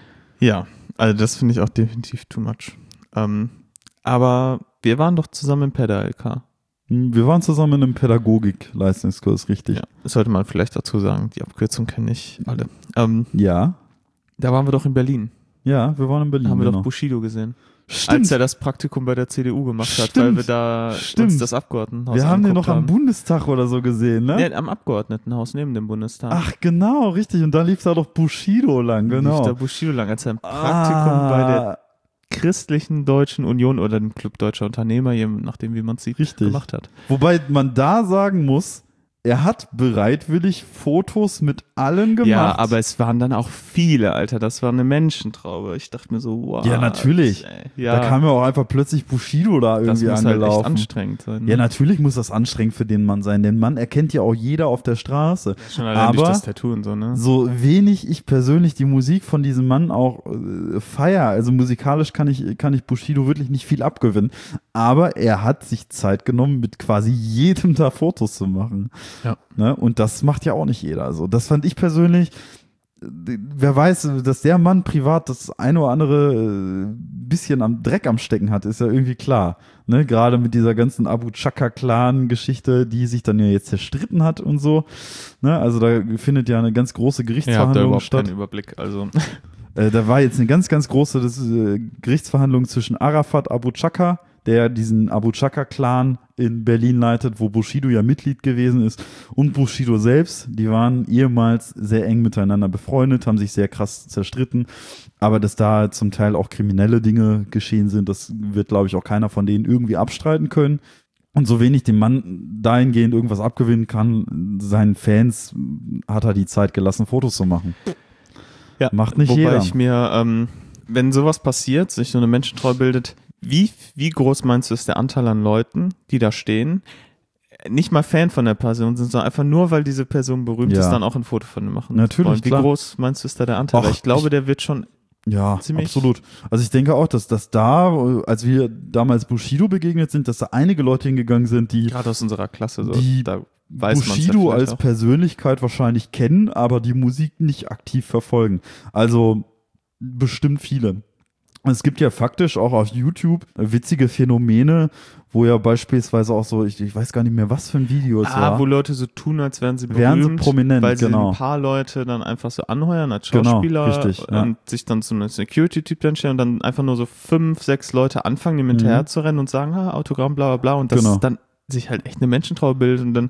Ja, also das finde ich auch definitiv too much. Ähm, aber wir waren doch zusammen im Pedal-L K. Wir waren zusammen in einem Pädagogik-Leistungskurs, richtig? Ja, das sollte man vielleicht dazu sagen. Die Abkürzung kennen nicht alle. Ähm, Ja, da waren wir doch in Berlin. ja, wir waren in Berlin. Da haben wir genau. doch Bushido gesehen. Stimmt. Als er das Praktikum bei der C D U gemacht hat, Stimmt. weil wir da Stimmt. uns das Abgeordnetenhaus wir haben den angeguckt noch am Bundestag oder so gesehen, ne? Nee, am Abgeordnetenhaus neben dem Bundestag. Ach, genau, richtig. Und da lief da doch Bushido lang, genau. Lief da Bushido lang, als er ein Praktikum bei der ah, Christlichen Deutschen Union oder dem Club Deutscher Unternehmer, je nachdem wie man es sieht, Richtig. gemacht hat. Wobei man da sagen muss, er hat bereitwillig Fotos mit allen gemacht. Ja, aber es waren dann auch viele, Alter. Das war eine Menschentraube. Ich dachte mir so, wow. Ja, natürlich. Ey. Ja, Da kam ja auch einfach plötzlich Bushido da das irgendwie muss halt echt angelaufen. anstrengend sein. Ja, natürlich muss das anstrengend für den Mann sein, denn Mann erkennt ja auch jeder auf der Straße. Schon allein durch aber das Tattoo und so, ne? so wenig ich persönlich die Musik von diesem Mann auch äh, feier, also musikalisch kann ich, kann ich Bushido wirklich nicht viel abgewinnen, aber er hat sich Zeit genommen, mit quasi jedem da Fotos zu machen. Ja. Ne? Und das macht ja auch nicht jeder. Also das fand ich persönlich, äh, wer weiß, dass der Mann privat das eine oder andere äh, bisschen am Dreck am Stecken hat, ist ja irgendwie klar. Ne? Gerade mit dieser ganzen Abu Chaka-Clan-Geschichte, die sich dann ja jetzt zerstritten hat und so. Ne? Also da findet ja eine ganz große Ich habe da Gerichtsverhandlung überhaupt statt. keinen Überblick. Also, Äh, da war jetzt eine ganz, ganz große das, äh, Gerichtsverhandlung zwischen Arafat Abu Chaka, der diesen Abu Chaka-Clan in Berlin leitet, wo Bushido ja Mitglied gewesen ist, und Bushido selbst. Die waren ehemals sehr eng miteinander befreundet, haben sich sehr krass zerstritten. Aber dass da zum Teil auch kriminelle Dinge geschehen sind, das wird, glaube ich, auch keiner von denen irgendwie abstreiten können. Und so wenig dem Mann dahingehend irgendwas abgewinnen kann, seinen Fans hat er die Zeit gelassen, Fotos zu machen. ja, Macht nicht wobei jeder. ich mir, ähm, wenn sowas passiert, sich so eine Menschentreue bildet, wie, wie groß meinst du ist der Anteil an Leuten, die da stehen, nicht mal Fan von der Person sind, sondern einfach nur, weil diese Person berühmt Ja. ist, dann auch ein Foto von ihm machen Natürlich, wollen. Wie klar. groß meinst du ist da der Anteil? Ach, Weil ich glaube, ich- der wird schon Ja, Ziemlich- absolut. Also ich denke auch, dass das da, als wir damals Bushido begegnet sind, dass da einige Leute hingegangen sind, die, gerade aus unserer Klasse so. Die- da, weiß man's ja Bushido vielleicht als auch. Persönlichkeit wahrscheinlich kennen, aber die Musik nicht aktiv verfolgen. Also bestimmt viele. Es gibt ja faktisch auch auf YouTube witzige Phänomene, wo ja beispielsweise auch so, ich, ich weiß gar nicht mehr, was für ein Video es Ah, war. wo Leute so tun, als wären sie berühmt, Wären sie prominent, weil sie genau. ein paar Leute dann einfach so anheuern als Genau, Schauspieler richtig, ja. und sich dann zu einem Security-Typ dann stellen und dann einfach nur so fünf, sechs Leute anfangen, ihm hinterher zu rennen und sagen, ha, Autogramm, bla bla bla und das Genau. dann sich halt echt eine Menschentraube bildet und dann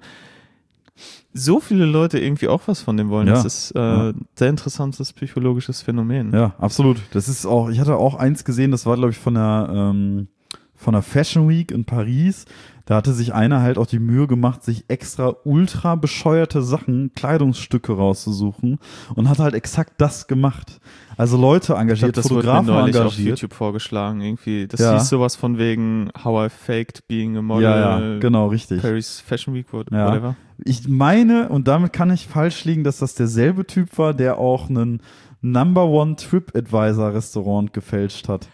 so viele Leute irgendwie auch was von dem wollen. Ja, Das ist äh, ja. sehr interessantes psychologisches Phänomen. Ja, absolut. Das ist auch, ich hatte auch eins gesehen, das war, glaube ich, von der, ähm, von der Fashion Week in Paris. Da hatte sich einer halt auch die Mühe gemacht, sich extra ultra bescheuerte Sachen, Kleidungsstücke rauszusuchen und hat halt exakt das gemacht. Also Leute Ich engagiert, glaub, das wurde mir Fotografen neulich auf engagiert. YouTube vorgeschlagen. Irgendwie. Das Ja. hieß sowas von wegen How I Faked Being a Model. Ja, ja, genau, richtig. Paris Fashion Week, what- Ja. whatever. Ich meine, und damit kann ich falsch liegen, dass das derselbe Typ war, der auch einen Number One TripAdvisor Restaurant gefälscht hat.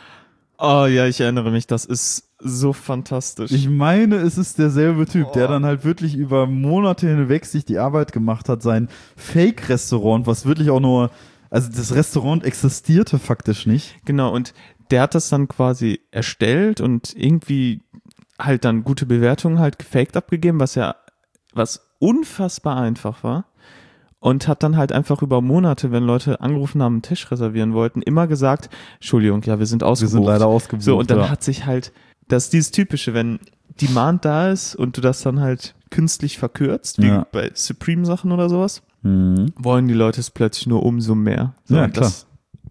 Oh ja, ich erinnere mich, das ist so fantastisch. Ich meine, es ist derselbe Typ, der Oh. dann halt wirklich über Monate hinweg sich die Arbeit gemacht hat, sein Fake-Restaurant, was wirklich auch nur, also das Restaurant existierte faktisch nicht. Genau, und der hat das dann quasi erstellt und irgendwie halt dann gute Bewertungen halt gefaked abgegeben, was ja, was unfassbar einfach war. Und hat dann halt einfach über Monate, wenn Leute angerufen haben, einen Tisch reservieren wollten, immer gesagt, Entschuldigung, ja, wir sind Wir ausgebucht. sind leider ausgebucht. So, und dann ja. hat sich halt, das ist dieses Typische, wenn Demand da ist und du das dann halt künstlich verkürzt, wie Ja. bei Supreme-Sachen oder sowas, Mhm. wollen die Leute es plötzlich nur umso mehr. So, Ja, und das,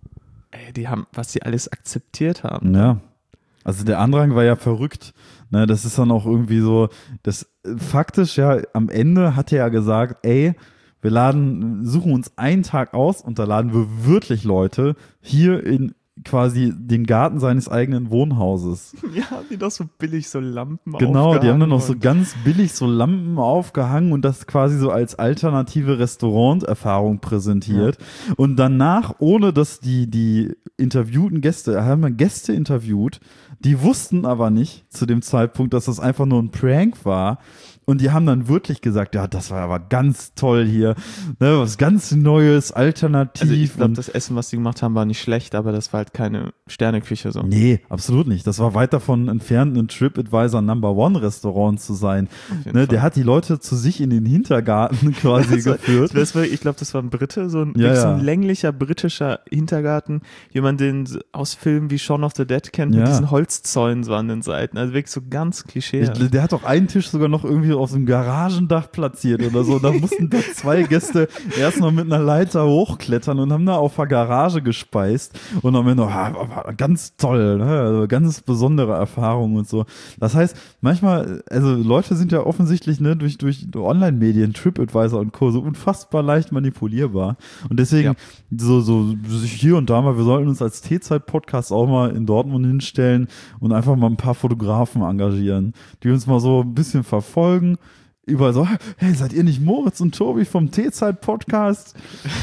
ey, die haben, was sie alles akzeptiert haben. Ja. Also der Andrang war ja verrückt. Ne, das ist dann auch irgendwie so, das faktisch ja am Ende hat er ja gesagt, ey, wir laden, suchen uns einen Tag aus und da laden wir wirklich Leute hier in quasi den Garten seines eigenen Wohnhauses. Ja, die doch so billig so Lampen Genau, die haben dann noch so und- ganz billig so Lampen aufgehangen und das quasi so als alternative Restauranterfahrung präsentiert. Und danach, ohne dass die, die interviewten Gäste, haben wir Gäste interviewt, die wussten aber nicht zu dem Zeitpunkt, dass das einfach nur ein Prank war. Und die haben dann wirklich gesagt, ja, das war aber ganz toll hier, ne, was ganz Neues, alternativ. Also ich glaube, und das Essen, was die gemacht haben, war nicht schlecht, aber das war halt keine Sterneküche so. nee, absolut nicht. Das war weit davon entfernt, ein TripAdvisor Number One Restaurant zu sein. Auf jeden Ne, Fall. der hat die Leute zu sich in den Hintergarten quasi Das war- geführt. Das war, ich glaube, das war ein Brite, so ein, Ja, wirklich so ja. ein länglicher britischer Hintergarten. Jemand, den aus Filmen wie Shaun of the Dead kennt, Ja. mit diesen Holzzäunen so an den Seiten. Also wirklich so ganz Klischee. Ich, der hat auch einen Tisch sogar noch irgendwie auf dem Garagendach platziert oder so. Da mussten da zwei Gäste erst noch mit einer Leiter hochklettern und haben da auf der Garage gespeist. Und am Ende, ah, war ganz toll, ne? Also ganz besondere Erfahrung und so. Das heißt, manchmal, also Leute sind ja offensichtlich ne, durch, durch Online-Medien, TripAdvisor und Co. so unfassbar leicht manipulierbar. Und deswegen, Ja. so, so sich hier und da mal, wir sollten uns als T-Zeit-Podcast auch mal in Dortmund hinstellen und einfach mal ein paar Fotografen engagieren, die uns mal so ein bisschen verfolgen. Überall so, hey, seid ihr nicht Moritz und Tobi vom T-Zeit-Podcast?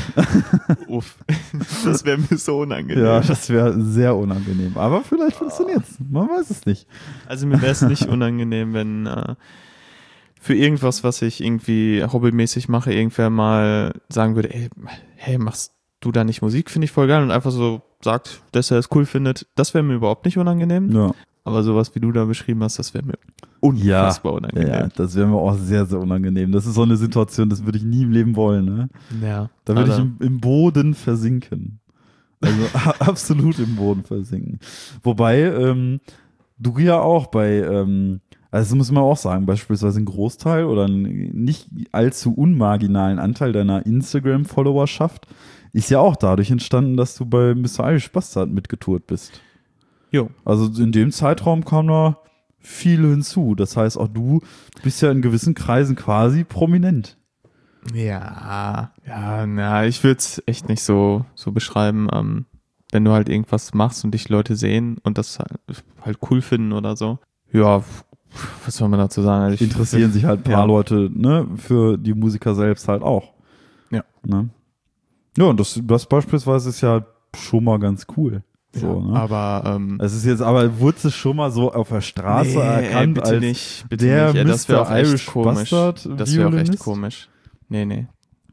Uff. Das wäre mir so unangenehm. Ja, das wäre sehr unangenehm. Aber vielleicht funktioniert's. Man weiß es nicht. Also mir wäre es nicht unangenehm, wenn äh, für irgendwas, was ich irgendwie hobbymäßig mache, irgendwer mal sagen würde, ey, hey, machst du da nicht Musik? Finde ich voll geil. Und einfach so sagt, dass er es cool findet. Das wäre mir überhaupt nicht unangenehm. Ja. Aber sowas, wie du da beschrieben hast, das wäre mir unfassbar unangenehm. Ja, das wäre mir auch sehr, sehr unangenehm. Das ist so eine Situation, das würde ich nie im Leben wollen. Ne? Ja. Da würde ich Alter. im, im Boden versinken. Also absolut im Boden versinken. Wobei, ähm, du ja auch bei, ähm, also das muss man auch sagen, beispielsweise ein Großteil oder einen nicht allzu unmarginalen Anteil deiner Instagram-Followerschaft ist ja auch dadurch entstanden, dass du bei Mister Irish Bastard mitgetourt bist. Jo. Also in dem Zeitraum kam da viel hinzu. Das heißt, auch du bist ja in gewissen Kreisen quasi prominent. Ja, ja, na, ich würde es echt nicht so, so beschreiben, ähm, wenn du halt irgendwas machst und dich Leute sehen und das halt, halt cool finden oder so. Ja, was soll man dazu sagen? Also ich- Interessieren sich halt ein paar ja. Leute, ne, für die Musiker selbst halt auch. Ja. Ne? Ja, und das, das beispielsweise ist ja schon mal ganz cool. So, ja, ne? Aber ähm, es ist jetzt, aber wurde es schon mal so auf der Straße nee, erkannt bitte als nicht, bitte der nicht. Ja, das wäre auch Mister echt Irish komisch. Bastard Das wäre auch echt Violinist? komisch. Nee, nee.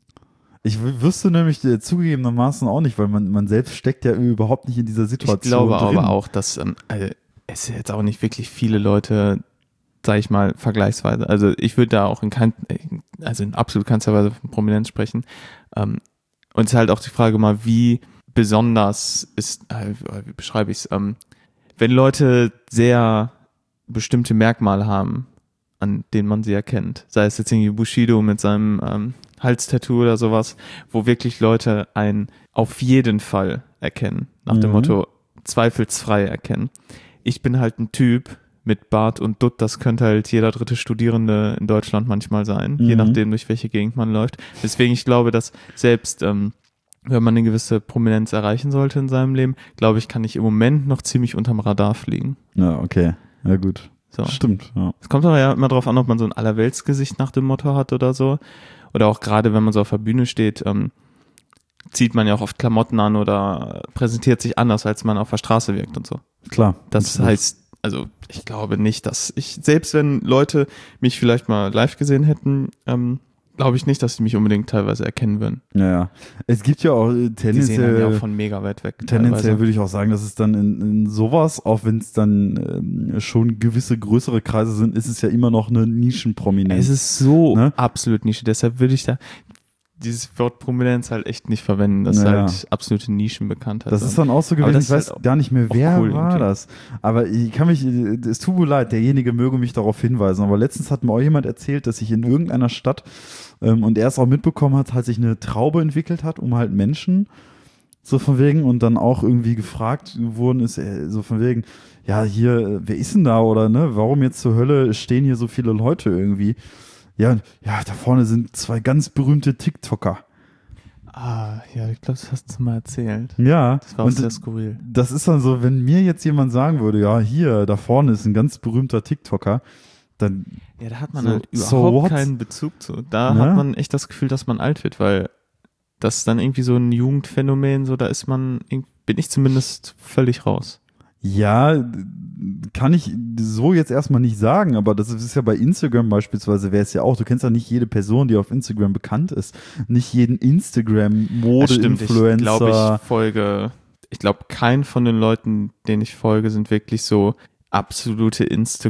Ich w- wüsste nämlich äh, zugegebenermaßen auch nicht, weil man, man selbst steckt ja überhaupt nicht in dieser Situation Ich glaube drin. aber auch, dass ähm, also, es sind jetzt auch nicht wirklich viele Leute, sag ich mal, vergleichsweise. Also ich würde da auch in kein, also in absolut keinster Weise von Prominenz sprechen. Ähm, und es ist halt auch die Frage mal, wie besonders ist, äh, wie beschreibe ich es, ähm, wenn Leute sehr bestimmte Merkmale haben, an denen man sie erkennt, sei es jetzt irgendwie Bushido mit seinem ähm, Halstattoo oder sowas, wo wirklich Leute einen auf jeden Fall erkennen, nach dem Mhm. Motto zweifelsfrei erkennen. Ich bin halt ein Typ mit Bart und Dutt, das könnte halt jeder dritte Studierende in Deutschland manchmal sein, Mhm. je nachdem, durch welche Gegend man läuft. Deswegen, ich glaube, dass selbst ähm, wenn man eine gewisse Prominenz erreichen sollte in seinem Leben, glaube ich, kann ich im Moment noch ziemlich unterm Radar fliegen. Ja, okay. Ja, gut. So. Stimmt, ja. Es kommt aber ja immer drauf an, ob man so ein Allerweltsgesicht nach dem Motto hat oder so. Oder auch gerade, wenn man so auf der Bühne steht, ähm, zieht man ja auch oft Klamotten an oder präsentiert sich anders, als man auf der Straße wirkt und so. Klar. Das Absolut. heißt, also ich glaube nicht, dass ich, selbst wenn Leute mich vielleicht mal live gesehen hätten, ähm, glaube ich nicht, dass sie mich unbedingt teilweise erkennen würden. Ja, ja. Es gibt ja auch äh, Die sehen dann ja tendenziell, auch von mega weit weg. tendenziell teilweise. würde ich auch sagen, dass es dann in, in sowas, auch wenn es dann ähm, schon gewisse größere Kreise sind, ist es ja immer noch eine Nischenprominenz. Es ist so Ne? absolut Nische, deshalb würde ich da dieses Wort Prominenz halt echt nicht verwenden. Das Naja. ist halt absolute Nischenbekanntheit. Das ist dann auch so Aber gewesen, das ich ist weiß halt auch- gar nicht mehr, auch wer cool war irgendwie. das. Aber ich kann mich, es tut mir leid, derjenige möge mich darauf hinweisen. Aber letztens hat mir auch jemand erzählt, dass sich in irgendeiner Stadt, ähm, und er es auch mitbekommen hat, halt sich eine Traube entwickelt hat, um halt Menschen so von wegen und dann auch irgendwie gefragt worden ist, äh, so von wegen, ja, hier, äh, wer ist denn da oder ne, warum jetzt zur Hölle stehen hier so viele Leute irgendwie? Ja, ja, da vorne sind zwei ganz berühmte TikToker. Ah, ja, ich glaube, das hast du mal erzählt. Ja, Das war auch und sehr skurril. das ist dann so, wenn mir jetzt jemand sagen würde, ja, hier, da vorne ist ein ganz berühmter TikToker, dann, Ja, da hat man So, halt so überhaupt what? keinen Bezug zu. Da Ne? hat man echt das Gefühl, dass man alt wird, weil das ist dann irgendwie so ein Jugendphänomen, so da ist man, irg- bin ich zumindest völlig raus. ja, kann ich so jetzt erstmal nicht sagen, aber das ist ja bei Instagram beispielsweise, wäre es ja auch, du kennst ja nicht jede Person, die auf Instagram bekannt ist, nicht jeden Das stimmt, ich glaube, Instagram-Mode-Influencer. ich folge, ich glaube, kein von den Leuten, denen ich folge, sind wirklich so absolute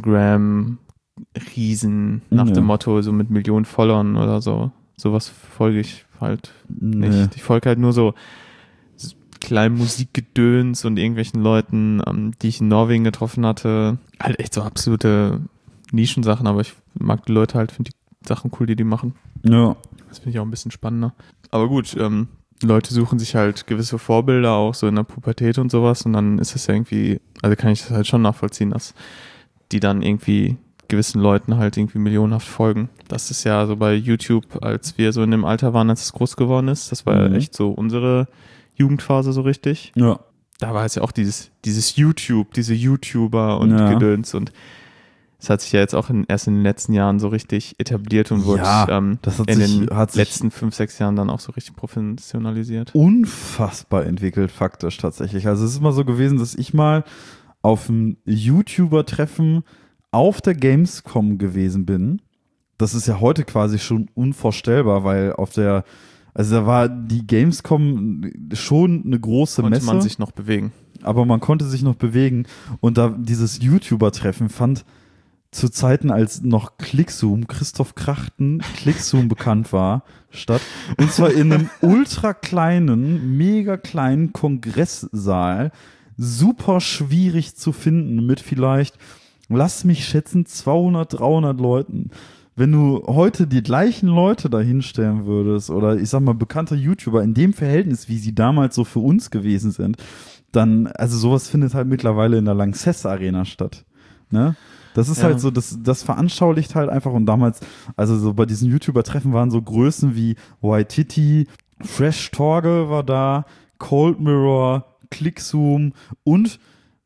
Instagram-Riesen nach Ja. dem Motto, so mit Millionen Followern oder so. Sowas folge ich halt Nee. nicht. Ich folge halt nur so so kleinen Musikgedöns und irgendwelchen Leuten, ähm, die ich in Norwegen getroffen hatte. Halt echt so absolute Nischensachen, aber ich mag die Leute halt, finde die Sachen cool, die die machen. Ja. Das finde ich auch ein bisschen spannender. Aber gut, ähm, Leute suchen sich halt gewisse Vorbilder auch so in der Pubertät und sowas und dann ist es ja irgendwie, also kann ich das halt schon nachvollziehen, dass die dann irgendwie gewissen Leuten halt irgendwie millionenhaft folgen. Das ist ja so bei YouTube, als wir so in dem Alter waren, als es groß geworden ist, das war Mhm. ja echt so unsere Jugendphase so richtig. Ja. Da war es ja auch dieses, dieses YouTube, diese YouTuber und Ja. Gedöns und es hat sich ja jetzt auch in, erst in den letzten Jahren so richtig etabliert und wurde Ja, ähm, das hat in sich- den hat sich- letzten fünf, sechs Jahren dann auch so richtig professionalisiert. Unfassbar entwickelt, faktisch tatsächlich. Also es ist immer so gewesen, dass ich mal auf einem YouTuber-Treffen auf der Gamescom gewesen bin. Das ist ja heute quasi schon unvorstellbar, weil auf der, also da war die Gamescom schon eine große Konnte Messe, man sich noch bewegen. aber man konnte sich noch bewegen und da dieses YouTuber-Treffen fand zu Zeiten, als noch Clickzoom, Christoph Krachten, Clickzoom bekannt war, statt. Und zwar in einem ultra kleinen, mega kleinen Kongresssaal. Super schwierig zu finden mit vielleicht, lass mich schätzen, zweihundert, dreihundert Leuten. Wenn du heute die gleichen Leute da hinstellen würdest oder ich sag mal bekannte YouTuber in dem Verhältnis, wie sie damals so für uns gewesen sind, dann, also sowas findet halt mittlerweile in der Lanxess Arena statt. Ne? Das ist Ja. halt so, das, das veranschaulicht halt einfach und damals, also so bei diesen YouTuber-Treffen waren so Größen wie Waititi, Fresh Torge war da, Cold Mirror, Clickzoom und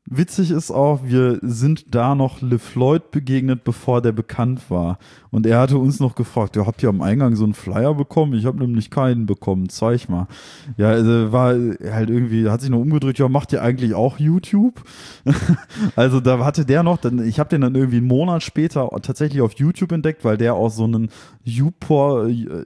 Witzig ist auch, wir sind da noch LeFloid begegnet, bevor der bekannt war. Und er hatte uns noch gefragt, ja, habt ihr am Eingang so einen Flyer bekommen? Ich habe nämlich keinen bekommen, zeig mal. Ja, also war halt irgendwie, hat sich noch umgedrückt, ja, macht ihr eigentlich auch YouTube? Also da hatte der noch, dann, ich habe den dann irgendwie einen Monat später tatsächlich auf YouTube entdeckt, weil der auch so einen YouPorn, äh,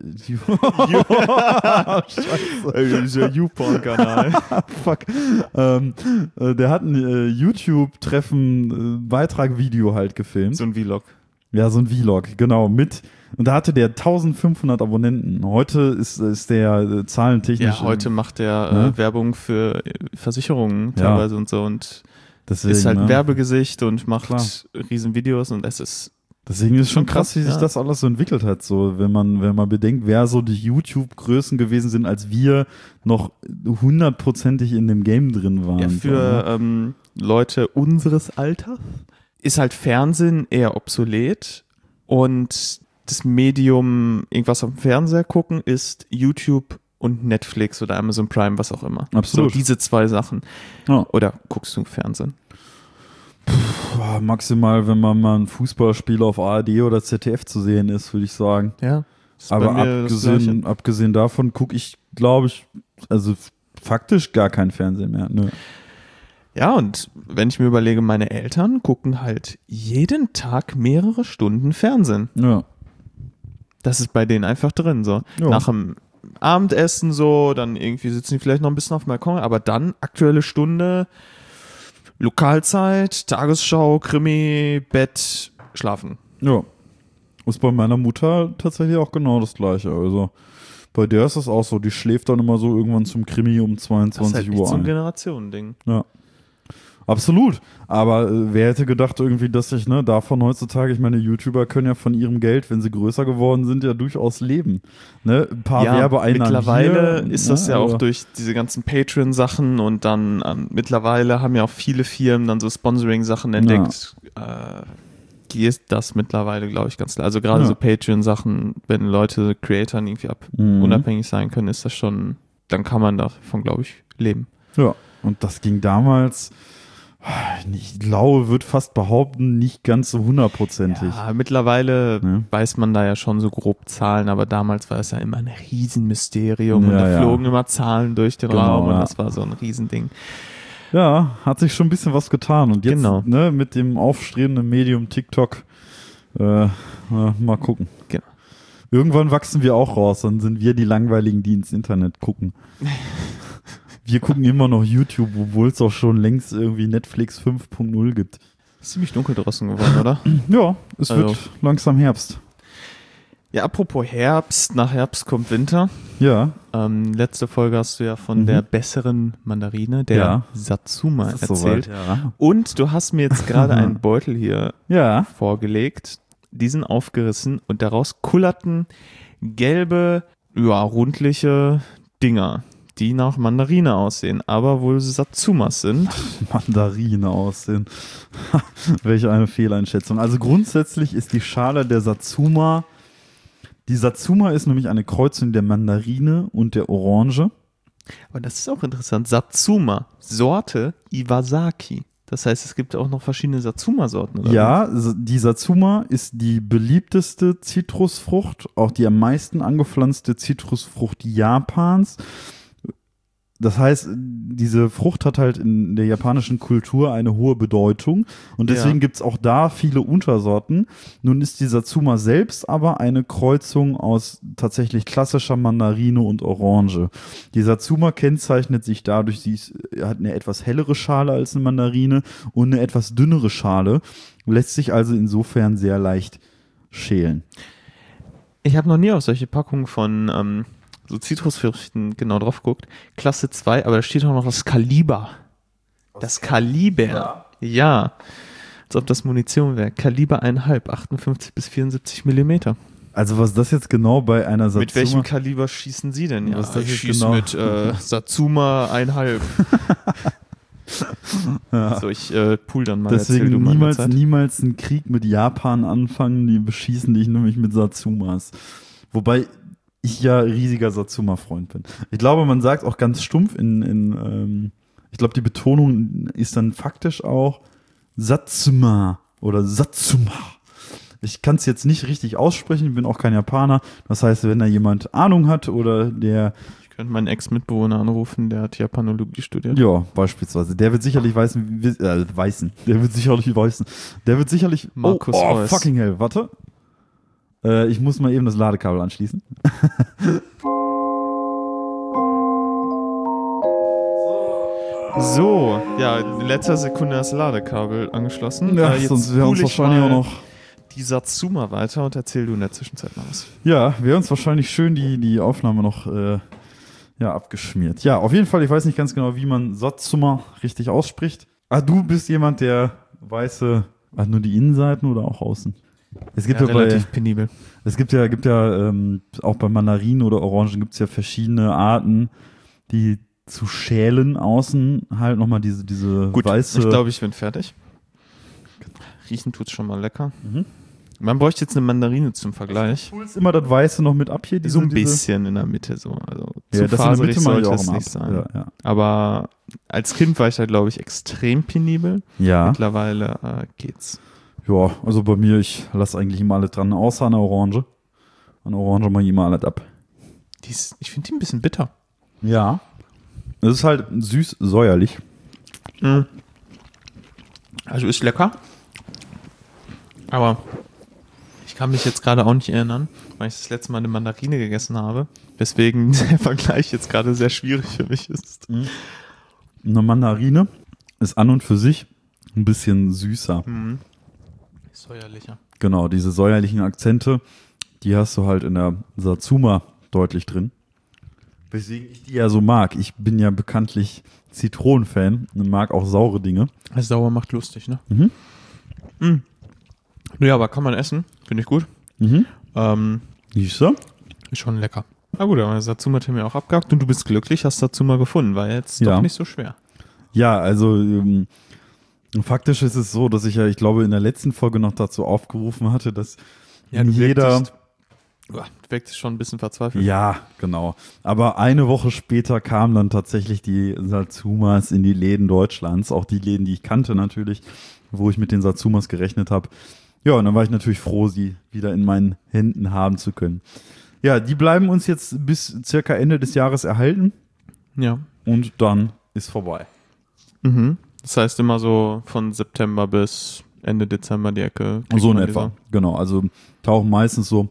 Scheiße. Dieser YouPorn-Kanal. Fuck. Ähm, äh, der hat ein äh, YouTube-Treffen, äh, Beitrag-Video halt gefilmt. So ein Vlog. Ja, so ein Vlog, genau, mit. Und da hatte der eintausendfünfhundert Abonnenten. Heute ist, ist der äh, zahlentechnisch. Ja, heute macht der ne? äh, Werbung für Versicherungen Ja. teilweise und so und Deswegen, ist halt ein ne? Werbegesicht und macht Klar. riesen Videos und es ist Deswegen ist schon krass, wie sich ja. das alles so entwickelt hat. So, wenn man, wenn man bedenkt, wer so die YouTube-Größen gewesen sind, als wir noch hundertprozentig in dem Game drin waren. ja, für so, ne? ähm, Leute unseres Alters ist halt Fernsehen eher obsolet und das Medium irgendwas auf dem Fernseher gucken ist YouTube und Netflix oder Amazon Prime, was auch immer. Absolut. So diese zwei Sachen. Ja. Oder guckst du Fernsehen? Boah, maximal, wenn man mal ein Fußballspiel auf A R D oder Z D F zu sehen ist, würde ich sagen. Ja. Ist Aber bei mir das abgesehen, Gleiche. abgesehen davon gucke ich, glaube ich, also faktisch gar kein Fernsehen mehr. Ne? Ja, und wenn ich mir überlege, meine Eltern gucken halt jeden Tag mehrere Stunden Fernsehen. Ja. Das ist bei denen einfach drin. So. Ja. Nach dem Abendessen so, dann irgendwie sitzen die vielleicht noch ein bisschen auf dem Balkon, aber dann aktuelle Stunde, Lokalzeit, Tagesschau, Krimi, Bett, schlafen. Ja. Ist bei meiner Mutter tatsächlich auch genau das Gleiche. Also bei der ist das auch so, die schläft dann immer so irgendwann zum Krimi um Das ist zweiundzwanzig halt echt Uhr so ein ein. Generationending. Ja. Absolut. Aber äh, wer hätte gedacht irgendwie, dass ich, ne, davon heutzutage, ich meine, YouTuber können ja von ihrem Geld, wenn sie größer geworden sind, ja durchaus leben. Ne? Ein paar Ja, Werbeeinnahmen mittlerweile hier, ist ne, das ja auch aber- durch diese ganzen Patreon-Sachen und dann ähm, mittlerweile haben ja auch viele Firmen dann so Sponsoring-Sachen entdeckt. Äh, geht das mittlerweile, glaube ich, ganz klar. Also gerade Ja. so Patreon-Sachen, wenn Leute Creatoren irgendwie ab Mhm. unabhängig sein können, ist das schon, dann kann man davon, glaube ich, leben. Ja, und das ging damals, ich glaube, würde fast behaupten, nicht ganz so hundertprozentig. Ja, mittlerweile Ne? weiß man da ja schon so grob Zahlen, aber damals war es ja immer ein Riesenmysterium und Ja, da ja. flogen immer Zahlen durch den Genau, Raum und ja. das war so ein Riesending. Ja, hat sich schon ein bisschen was getan. Und jetzt Genau. ne, mit dem aufstrebenden Medium TikTok, äh, äh, mal gucken. Genau. Irgendwann wachsen wir auch raus, dann sind wir die Langweiligen, die ins Internet gucken. Wir gucken immer noch YouTube, obwohl es auch schon längst irgendwie Netflix fünf Punkt null gibt. Ist ziemlich dunkel draußen geworden, oder? Ja, es Also- wird langsam Herbst. Ja, apropos Herbst, nach Herbst kommt Winter. Ja, Ähm, letzte Folge hast du ja von Mhm. der besseren Mandarine, der Ja. Satsuma, es ist erzählt. soweit, ja. Und du hast mir jetzt gerade einen Beutel hier Ja, vorgelegt, diesen aufgerissen und daraus kullerten gelbe, ja, rundliche Dinger, die nach Mandarine aussehen, aber wohl Satsumas sind. Mandarine aussehen. Welche eine Fehleinschätzung. Also grundsätzlich ist die Schale der Satsuma, die Satsuma ist nämlich eine Kreuzung der Mandarine und der Orange. Aber das ist auch interessant. Satsuma, Sorte Iwasaki. Das heißt, es gibt auch noch verschiedene Satsuma-Sorten, oder? Ja, s- die Satsuma ist die beliebteste Zitrusfrucht, auch die am meisten angepflanzte Zitrusfrucht Japans. Das heißt, diese Frucht hat halt in der japanischen Kultur eine hohe Bedeutung und deswegen Ja. gibt's auch da viele Untersorten. Nun ist die Satsuma selbst aber eine Kreuzung aus tatsächlich klassischer Mandarine und Orange. Die Satsuma kennzeichnet sich dadurch, sie ist, hat eine etwas hellere Schale als eine Mandarine und eine etwas dünnere Schale, lässt sich also insofern sehr leicht schälen. Ich habe noch nie auf solche Packungen von ähm, so Zitrusfrüchten genau drauf geguckt. Klasse zwei, aber da steht auch noch das Kaliber. Das Kaliber. Ja. Als ob das Munition wäre. Kaliber eins Komma fünf, achtundfünfzig bis vierundsiebzig Millimeter. Also was das jetzt genau bei einer Satsuma... Mit welchem Kaliber schießen Sie denn? Ja, Was das ich jetzt schieße genau- mit äh, Satsuma eins Komma fünf. Ja. So, ich äh, pool dann mal. Erzähl Deswegen du mal in der niemals, Zeit. niemals einen Krieg mit Japan anfangen, die beschießen dich nämlich mit Satsumas. Wobei ich ja riesiger Satsuma-Freund bin. Ich glaube, man sagt auch ganz stumpf in, in ähm, Ich glaube, die Betonung ist dann faktisch auch Satsuma oder Satsuma. Ich kann es jetzt nicht richtig aussprechen, ich bin auch kein Japaner. Das heißt, wenn da jemand Ahnung hat oder der... Ich könnte meinen Ex-Mitbewohner anrufen, der hat Japanologie studiert. Ja, beispielsweise. Der wird sicherlich weißen, äh, weißen. Der wird sicherlich weißen. Der wird sicherlich... Markus oh, oh Reus. fucking hell, warte. Äh, ich muss mal eben das Ladekabel anschließen. So, ja, in letzter Sekunde das Ladekabel angeschlossen. Ja, Äh, jetzt sonst wäre uns spule ich wahrscheinlich mal auch noch... die Satsuma weiter und erzähl du in der Zwischenzeit mal was. Ja, wäre uns wahrscheinlich schön die, die Aufnahme noch äh, ja, abgeschmiert. Ja, auf jeden Fall, ich weiß nicht ganz genau, wie man Satsuma richtig ausspricht. Ah, du bist jemand, der weiße, ah, nur die Innenseiten oder auch außen? Es gibt ja, Ja, bei, relativ penibel. es gibt ja, gibt ja ähm, auch bei Mandarinen oder Orangen gibt es ja verschiedene Arten, die zu schälen außen halt nochmal diese, diese Gut, weiße... ich glaube, ich bin fertig. Riechen tut's schon mal lecker. Mhm. Man bräuchte jetzt eine Mandarine zum Vergleich. Du holst immer das Weiße noch mit ab hier? Diese, So ein diese- bisschen in der Mitte so. Also Ja, zu das in der faserig Mitte mache ich sollte auch es immer ab. nicht sein. Ja, ja. Aber als Kind war ich da, glaube ich, extrem penibel. ja. Mittlerweile äh, geht's. Ja, also bei mir, ich lasse eigentlich immer alles dran, außer an der Orange. An der Orange mache ich immer alles ab. Die ist, ich finde die ein bisschen bitter. Ja. Es ist halt süß-säuerlich. Mhm. Also ist lecker. Aber ich kann mich jetzt gerade auch nicht erinnern, weil ich das letzte Mal eine Mandarine gegessen habe. Deswegen der Vergleich jetzt gerade sehr schwierig für mich ist. Eine Mandarine ist an und für sich ein bisschen süßer. Mhm. Säuerlicher. Genau, diese säuerlichen Akzente, die hast du halt in der Satsuma deutlich drin. Weswegen ich die ja so mag. Ich bin ja bekanntlich Zitronenfan und mag auch saure Dinge. Also sauer macht lustig, ne? Mhm. Mhm. Ja, aber kann man essen. Finde ich gut. Mhm. Ähm, Siehst du? ist schon lecker. Na gut, aber Satsuma hat mir auch abgehakt und du bist glücklich, hast Satsuma gefunden. War jetzt Ja. doch nicht so schwer. Ja, also ähm, faktisch ist es so, dass ich ja, ich glaube, in der letzten Folge noch dazu aufgerufen hatte, dass Ja, du jeder... wirktest- Uah, du wirktest schon ein bisschen verzweifelt. Ja, genau. Aber eine Woche später kamen dann tatsächlich die Satsumas in die Läden Deutschlands, auch die Läden, die ich kannte natürlich, wo ich mit den Satsumas gerechnet habe. Ja, und dann war ich natürlich froh, sie wieder in meinen Händen haben zu können. Ja, die bleiben uns jetzt bis circa Ende des Jahres erhalten Ja. und dann ist vorbei. Mhm. Das heißt immer so von September bis Ende Dezember die Ecke. kriegt So in man etwa, genau. Also tauchen meistens so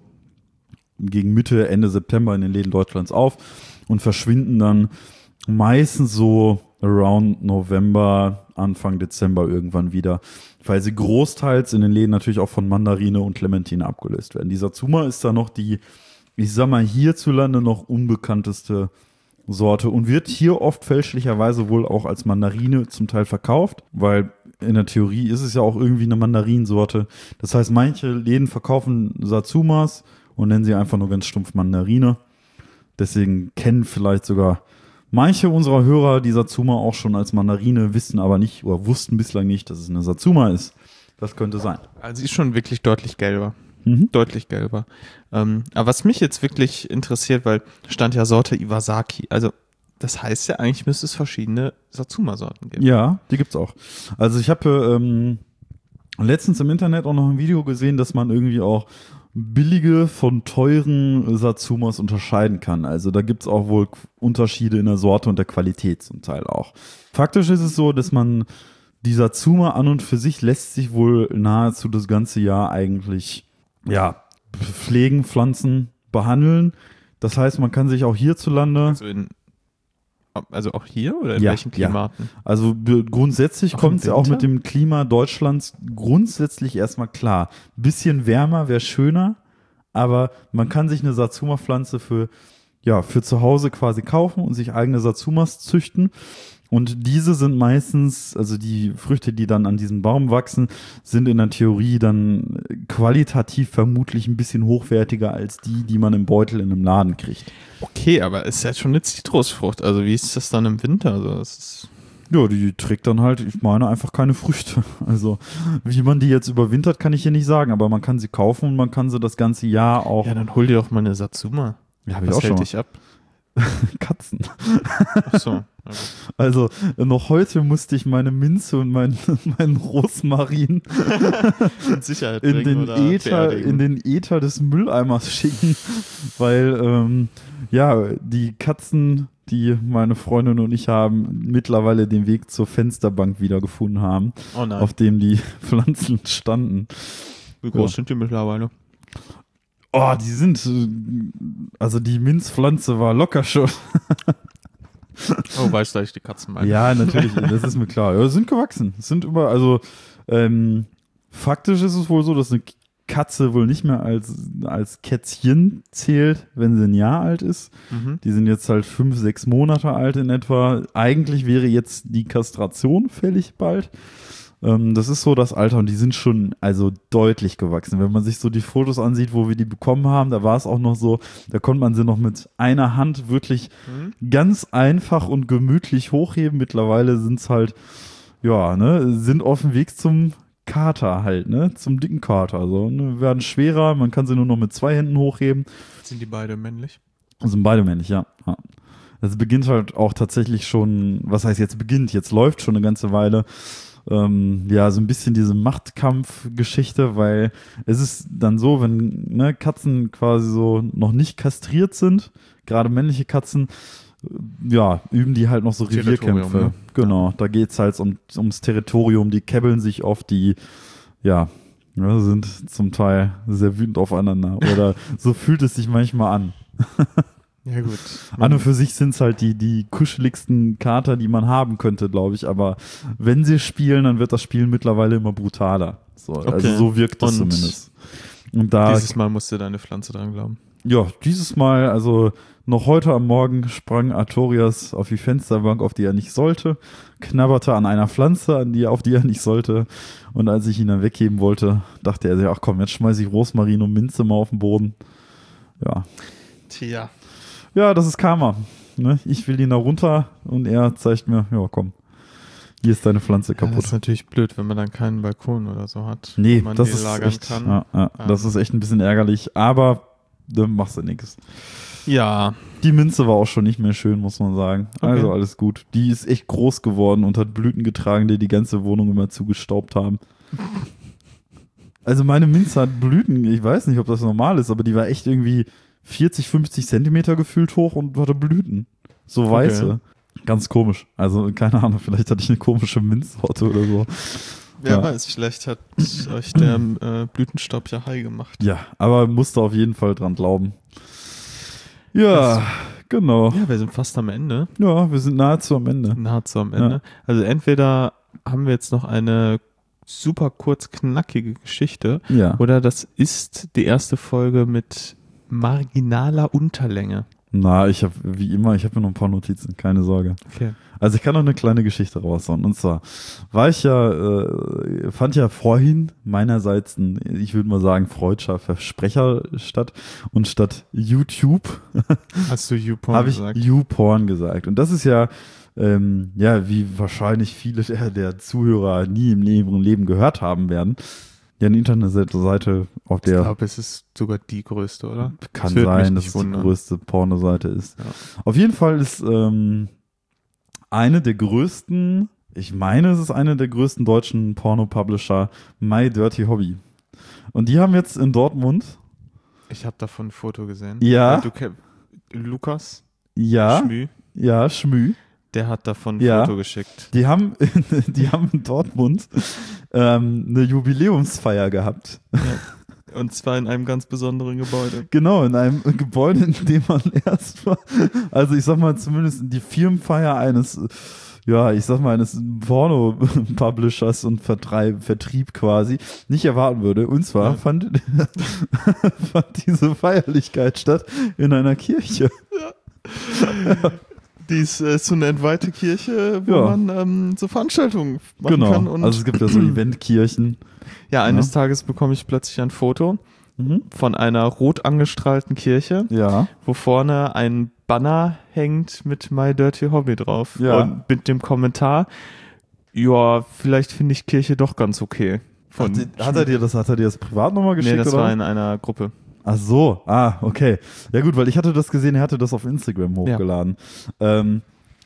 gegen Mitte, Ende September in den Läden Deutschlands auf und verschwinden dann meistens so around November, Anfang Dezember irgendwann wieder, weil sie großteils in den Läden natürlich auch von Mandarine und Clementine abgelöst werden. Die Satsuma ist da noch die, ich sag mal, hierzulande noch unbekannteste Sorte und wird hier oft fälschlicherweise wohl auch als Mandarine zum Teil verkauft, weil in der Theorie ist es ja auch irgendwie eine Mandarinsorte. Das heißt, manche Läden verkaufen Satsumas und nennen sie einfach nur ganz stumpf Mandarine. Deswegen kennen vielleicht sogar manche unserer Hörer die Satsuma auch schon als Mandarine, wissen aber nicht oder wussten bislang nicht, dass es eine Satsuma ist. Das könnte sein. Also sie ist schon wirklich deutlich gelber. Mhm. Deutlich gelber. Ähm, aber was mich jetzt wirklich interessiert, weil stand ja Sorte Iwasaki. Also das heißt ja, eigentlich müsste es verschiedene Satsuma-Sorten geben. Ja, die gibt's auch. Also ich habe ähm, letztens im Internet auch noch ein Video gesehen, dass man irgendwie auch billige von teuren Satsumas unterscheiden kann. Also da gibt's auch wohl Unterschiede in der Sorte und der Qualität zum Teil auch. Faktisch ist es so, dass man die Satsuma an und für sich lässt sich wohl nahezu das ganze Jahr eigentlich ja, pflegen, pflanzen, behandeln. Das heißt, man kann sich auch hierzulande... Also, in, also auch hier oder in Ja, welchen ja. Klimaten? Also b- grundsätzlich Auch kommt im es ja auch Winter? mit dem Klima Deutschlands grundsätzlich erstmal klar. Bisschen wärmer wäre schöner, aber man kann sich eine Satsuma-Pflanze für, ja, für zu Hause quasi kaufen und sich eigene Satsumas züchten. Und diese sind meistens, also die Früchte, die dann an diesem Baum wachsen, sind in der Theorie dann qualitativ vermutlich ein bisschen hochwertiger als die, die man im Beutel in einem Laden kriegt. Okay, aber es ist ja schon eine Zitrusfrucht. Also wie ist das dann im Winter? Also das ist Ja, die trägt dann halt, ich meine, einfach keine Früchte. Also, wie man die jetzt überwintert, kann ich hier nicht sagen, aber man kann sie kaufen und man kann sie das ganze Jahr auch. ja, dann hol dir doch mal eine Satsuma. Ja, hab ich Was auch hält schon mal. dich ab? Katzen. Ach so. Okay. Also noch heute musste ich meine Minze und meinen mein Rosmarin In Sicherheit in bringen den, oder Äther, beerdigen. in den Äther des Mülleimers schicken, weil ähm, ja, die Katzen, die meine Freundin und ich haben, mittlerweile den Weg zur Fensterbank wiedergefunden haben, Oh nein. auf dem die Pflanzen standen. Wie groß Ja. sind die mittlerweile? Oh, die sind, äh, also die Minzpflanze war locker schon. Oh, weißt du, dass ich die Katzen meine? Ja, natürlich, das ist mir klar. Ja, sind gewachsen. Es sind über, also ähm, faktisch ist es wohl so, dass eine Katze wohl nicht mehr als, als Kätzchen zählt, wenn sie ein Jahr alt ist. Mhm. Die sind jetzt halt fünf, sechs Monate alt in etwa. Eigentlich wäre jetzt die Kastration fällig bald. Ähm, das ist so das Alter und die sind schon also deutlich gewachsen. Wenn man sich so die Fotos ansieht, wo wir die bekommen haben, da war es auch noch so, da konnte man sie noch mit einer Hand wirklich Mhm. ganz einfach und gemütlich hochheben. Mittlerweile sind es halt, ja, ne, sind auf dem Weg zum Kater halt, ne, zum dicken Kater. So, ne, werden schwerer, man kann sie nur noch mit zwei Händen hochheben. Sind die beide männlich? Sind beide männlich, ja. ja. Das beginnt halt auch tatsächlich schon, was heißt jetzt beginnt, jetzt läuft schon eine ganze Weile. Ähm, ja, so ein bisschen diese Machtkampfgeschichte, weil es ist dann so, wenn ne, Katzen quasi so noch nicht kastriert sind, gerade männliche Katzen, äh, ja, üben die halt noch so Territorium, Revierkämpfe. ne? Genau, da geht's halt um, ums Territorium, die käbbeln sich oft, die, ja, ja, sind zum Teil sehr wütend aufeinander. Oder so fühlt es sich manchmal an. Ja, gut. An und für sich sind es halt die, die kuscheligsten Kater, die man haben könnte, glaube ich. Aber wenn sie spielen, dann wird das Spielen mittlerweile immer brutaler. So, Okay. Also so wirkt das Und zumindest. Und da, Dieses Mal musste deine Pflanze dran glauben. ja, dieses Mal, also noch heute am Morgen sprang Artorias auf die Fensterbank, auf die er nicht sollte, knabberte an einer Pflanze, an die, auf die er nicht sollte. Und als ich ihn dann wegheben wollte, dachte er sich, ach komm, jetzt schmeiße ich Rosmarin und Minze mal auf den Boden. Ja. Tja. Ja, das ist Karma. Ne? Ich will ihn da runter und er zeigt mir, ja komm, hier ist deine Pflanze Ja, das kaputt. ist natürlich blöd, wenn man dann keinen Balkon oder so hat, Nee, wo man das die ist lagern echt, kann. ja, ja, Ah. das ist echt ein bisschen ärgerlich, aber da machst du nichts. Ja, Die Minze war auch schon nicht mehr schön, muss man sagen. Okay. Also alles gut. Die ist echt groß geworden und hat Blüten getragen, die die ganze Wohnung immer zugestaubt haben. Also meine Minze hat Blüten, ich weiß nicht, ob das normal ist, aber die war echt irgendwie vierzig, fünfzig Zentimeter gefühlt hoch und hatte Blüten. So weiße. Okay. Ganz komisch. Also keine Ahnung, vielleicht hatte ich eine komische Minzsorte oder so. wer Ja. weiß, vielleicht hat euch der äh, Blütenstaub ja high gemacht. Ja, aber musste auf jeden Fall dran glauben. Ja, genau. Ja, wir sind fast am Ende. Ja, wir sind nahezu am Ende. Nahezu am Ende. Also entweder haben wir jetzt noch eine super kurz knackige Geschichte Ja. oder das ist die erste Folge mit marginaler Unterlänge. Na, ich habe wie immer, ich habe mir noch ein paar Notizen, keine Sorge. Okay. Also ich kann noch eine kleine Geschichte raushauen. Und zwar war ich ja, äh, fand ja vorhin meinerseits ein, ich würde mal sagen, freudscher Versprecher statt. Und statt YouTube Hast du YouPorn habe ich gesagt? YouPorn gesagt. Und das ist ja, ähm, ja, wie wahrscheinlich viele der, der Zuhörer nie im Leben, Leben gehört haben werden. Ja, eine Internetseite, auf Ich der glaube, es ist sogar die größte, oder? kann Das würde mich sein, dass nicht es die wundern. größte Pornoseite ist. Ja. Auf jeden Fall ist ähm, eine der größten, ich meine, es ist eine der größten deutschen Porno-Publisher, My Dirty Hobby. Und die haben jetzt in Dortmund, Ich habe davon ein Foto gesehen. Ja. Äh, Du, ke- Lukas ja, Schmü, ja, Schmü, der hat davon ein Ja. Foto geschickt. die haben, die haben in Dortmund ähm, eine Jubiläumsfeier gehabt. Und zwar in einem ganz besonderen Gebäude. Genau, in einem Gebäude, in dem man erst mal, also ich sag mal zumindest die Firmenfeier eines, ja, ich sag mal eines Porno-Publishers und Vertreib, Vertrieb quasi nicht erwarten würde. Und zwar Ja. fand, fand diese Feierlichkeit statt in einer Kirche. Die ist äh, so eine entweihte Kirche, wo Ja. man ähm, so Veranstaltungen machen Genau, kann. Und also es gibt ja so Eventkirchen. ja, eines Ja. Tages bekomme ich plötzlich ein Foto Mhm. von einer rot angestrahlten Kirche, Ja, wo vorne ein Banner hängt mit My Dirty Hobby drauf. Ja. Und mit dem Kommentar, ja, vielleicht finde ich Kirche doch ganz okay. Von hat, hat er dir das, hat er dir das privat nochmal geschickt? Nee, das oder? war in einer Gruppe. Ach so, ah, okay. Ja gut, weil ich hatte das gesehen, er hatte das auf Instagram hochgeladen. Ähm,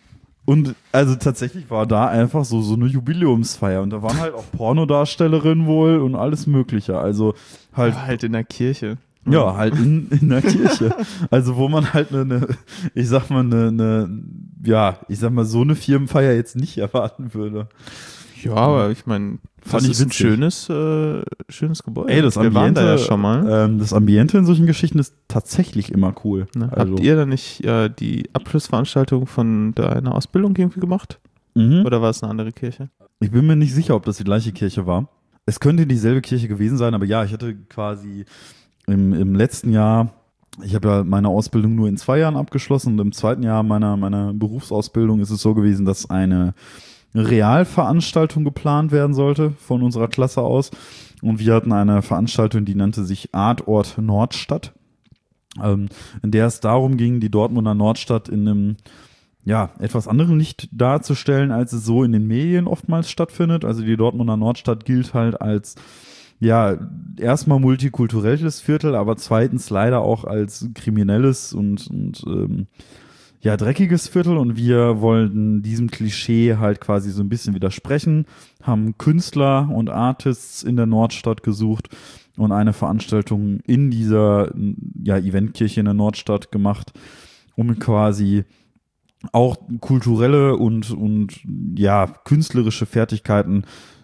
Und also tatsächlich war da einfach so, so eine Jubiläumsfeier. Und da waren halt auch Pornodarstellerinnen wohl und alles Mögliche. Also halt. Ja, halt in der Kirche. Ja, halt in, in der Kirche. Also wo man halt eine, eine ich sag mal, eine, eine, ja, ich sag mal, so eine Firmenfeier jetzt nicht erwarten würde. Ja, aber ich meine, das ich ist ein witzig. schönes, äh, schönes Gebäude. Ey, das Wir waren Ambiente, da ja schon mal. Ähm, das Ambiente in solchen Geschichten ist tatsächlich immer cool. Ne? Also, Habt ihr da nicht äh, die Abschlussveranstaltung von deiner Ausbildung irgendwie gemacht? mhm. Oder war es eine andere Kirche? Ich bin mir nicht sicher, ob das die gleiche Kirche war. Es könnte dieselbe Kirche gewesen sein, aber ja, ich hatte quasi im, im letzten Jahr, ich habe ja meine Ausbildung nur in zwei Jahren abgeschlossen und im zweiten Jahr meiner, meiner Berufsausbildung ist es so gewesen, dass eine Realveranstaltung geplant werden sollte von unserer Klasse aus. Und wir hatten eine Veranstaltung, die nannte sich Artort Nordstadt, ähm, in der es darum ging, die Dortmunder Nordstadt in einem ja, etwas anderen Licht darzustellen, als es so in den Medien oftmals stattfindet. Also die Dortmunder Nordstadt gilt halt als, ja, erstmal multikulturelles Viertel, aber zweitens leider auch als kriminelles und, und ähm, ja, dreckiges Viertel. Und wir wollten diesem Klischee halt quasi so ein bisschen widersprechen, haben Künstler und Artists in der Nordstadt gesucht und eine Veranstaltung in dieser, ja, Eventkirche in der Nordstadt gemacht, um quasi auch kulturelle und, und ja, künstlerische Fertigkeiten,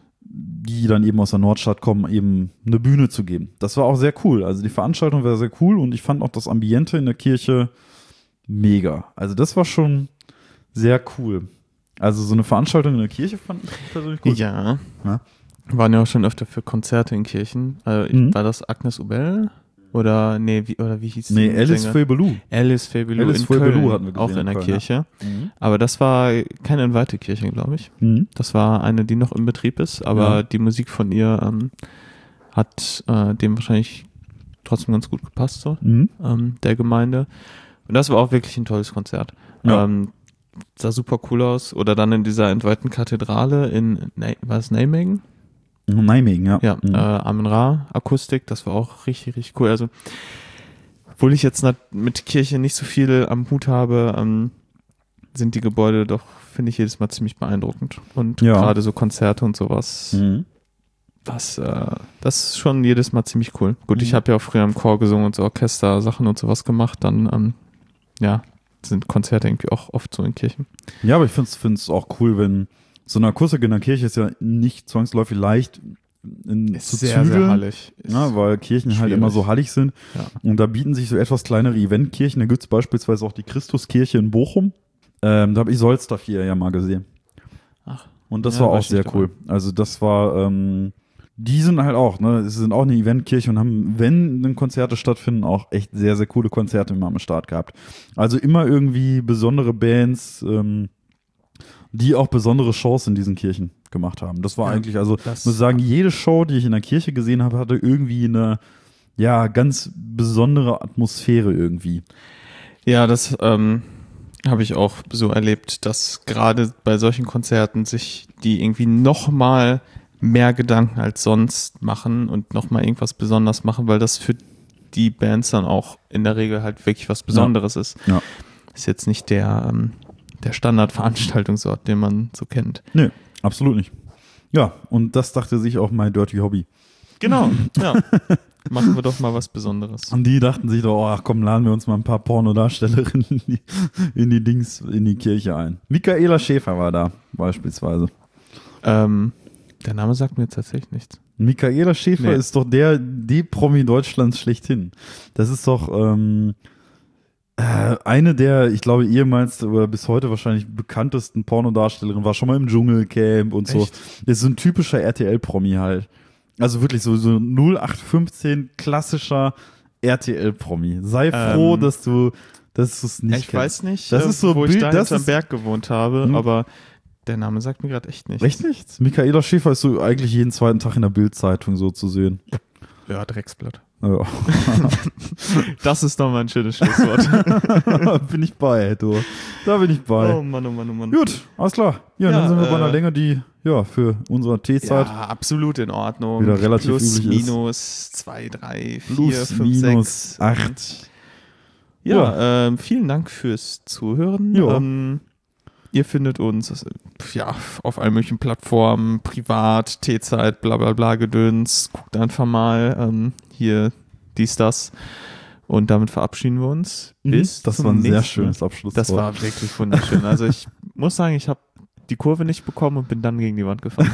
die dann eben aus der Nordstadt kommen, eben eine Bühne zu geben. Das war auch sehr cool. Also die Veranstaltung war sehr cool und ich fand auch das Ambiente in der Kirche mega. Also das war schon sehr cool. Also so eine Veranstaltung in der Kirche fand ich persönlich gut. Ja. Ja. Wir waren ja auch schon öfter für Konzerte in Kirchen. Also, Mhm. War das Agnes Ubel? Oder, nee, wie, oder wie hieß Nee, die Alice Sänger? Feuilly. Alice Feuilly Alice in Feuilly Köln, hatten wir gesehen auch in in der Köln, Kirche. Mhm. Aber das war keine entweihte Kirche, glaube ich. Mhm. Das war eine, die noch im Betrieb ist, aber Ja. die Musik von ihr ähm, hat äh, dem wahrscheinlich trotzdem ganz gut gepasst, so, Mhm. ähm, der Gemeinde. Und das war auch wirklich ein tolles Konzert. Ja. Ähm, sah super cool aus. Oder dann in dieser entweihten Kathedrale in, Na- war es Nijmegen? Nijmegen, ja. Ja, Mhm. äh, Amen-Ra Akustik, das war auch richtig, richtig cool. Also, obwohl ich jetzt nat- mit Kirche nicht so viel am Hut habe, ähm, sind die Gebäude doch, finde ich, jedes Mal ziemlich beeindruckend. Und Ja. gerade so Konzerte und sowas, Mhm. das, äh, das ist schon jedes Mal ziemlich cool. Gut, ich Mhm. habe ja auch früher im Chor gesungen und so Orchestersachen und sowas gemacht, dann, ähm, ja, sind Konzerte irgendwie auch oft so in Kirchen. Ja, aber ich finde es auch cool, wenn so eine Akustik in der Kirche ist ja nicht zwangsläufig leicht in, zu zügeln, hallig. Ist ja, weil Kirchen halt schwierig. immer so hallig sind. Ja. Und da bieten sich so etwas kleinere Eventkirchen. Da gibt es beispielsweise auch die Christuskirche in Bochum. Ähm, da habe ich Solstaf hier ja mal gesehen. Ach. Und das Ja, war war auch ich sehr nicht cool. Also das war, ähm, die sind halt auch, ne, sie sind auch eine Eventkirche und haben, wenn dann Konzerte stattfinden, auch echt sehr, sehr coole Konzerte immer am Start gehabt. Also immer irgendwie besondere Bands, ähm, die auch besondere Shows in diesen Kirchen gemacht haben. Das war Ja, eigentlich, also das- ich muss sagen, jede Show, die ich in der Kirche gesehen habe, hatte irgendwie eine, ja, ganz besondere Atmosphäre irgendwie. Ja, das ähm, habe ich auch so erlebt, dass gerade bei solchen Konzerten sich die irgendwie nochmal mehr Gedanken als sonst machen und nochmal irgendwas besonders machen, weil das für die Bands dann auch in der Regel halt wirklich was Besonderes ist. Ja. Ist jetzt nicht der, ähm, der Standardveranstaltungsort, den man so kennt. Nee, absolut nicht. Ja, und das dachte sich auch My Dirty Hobby. Genau, ja. Machen wir doch mal was Besonderes. Und die dachten sich doch, ach komm, laden wir uns mal ein paar Pornodarstellerinnen in die, in die Dings, in die Kirche ein. Michaela Schäfer war da, beispielsweise. Ähm, der Name sagt mir tatsächlich nichts. Michaela Schäfer Nee. ist doch der, die Promi Deutschlands schlechthin. Das ist doch ähm, äh, eine der, ich glaube, ehemals oder bis heute wahrscheinlich bekanntesten Pornodarstellerinnen, war schon mal im Dschungelcamp und so. Echt? Ist so ein typischer R T L-Promi halt. Also wirklich so, so null acht fünfzehn klassischer R T L-Promi. Sei froh, Ähm, dass du dass du es nicht Ich kennst. weiß nicht, Das äh, ist so wo ich Bild- da das hinterm ist- Berg gewohnt habe, Hm. aber der Name sagt mir gerade echt nichts. Echt nichts? Michaela Schäfer ist so eigentlich jeden zweiten Tag in der Bild-Zeitung so zu sehen. Ja, Drecksblatt. Ja. Das ist doch mal ein schönes Schlusswort. Bin ich bei, du. Da bin ich bei. Oh Mann, oh Mann, oh Mann. Gut, alles klar. Ja, Ja, dann sind wir bei einer äh, Länge, die ja für unsere Teezeit Ja, absolut in Ordnung. Wieder relativ Plus, üblich ist. minus, zwei, drei, vier, plus fünf, minus sechs. acht. Ja, ähm, vielen Dank fürs Zuhören. Ja. Ähm, Ihr findet uns ja, auf allen möglichen Plattformen, privat, T-Zeit, bla bla bla Gedöns. Guckt einfach mal ähm, hier dies, das. Und damit verabschieden wir uns. Bis das zum war ein nächsten. sehr schönes Abschlusswort. Das war wirklich wunderschön. Also ich muss sagen, ich habe die Kurve nicht bekommen und bin dann gegen die Wand gefahren.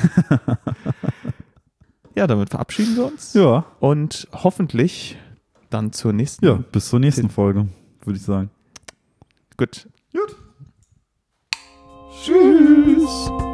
Ja, damit verabschieden wir uns. Ja. Und hoffentlich dann zur nächsten. Ja, bis zur nächsten Folge, würde ich sagen. Gut. Gut. Tschüss.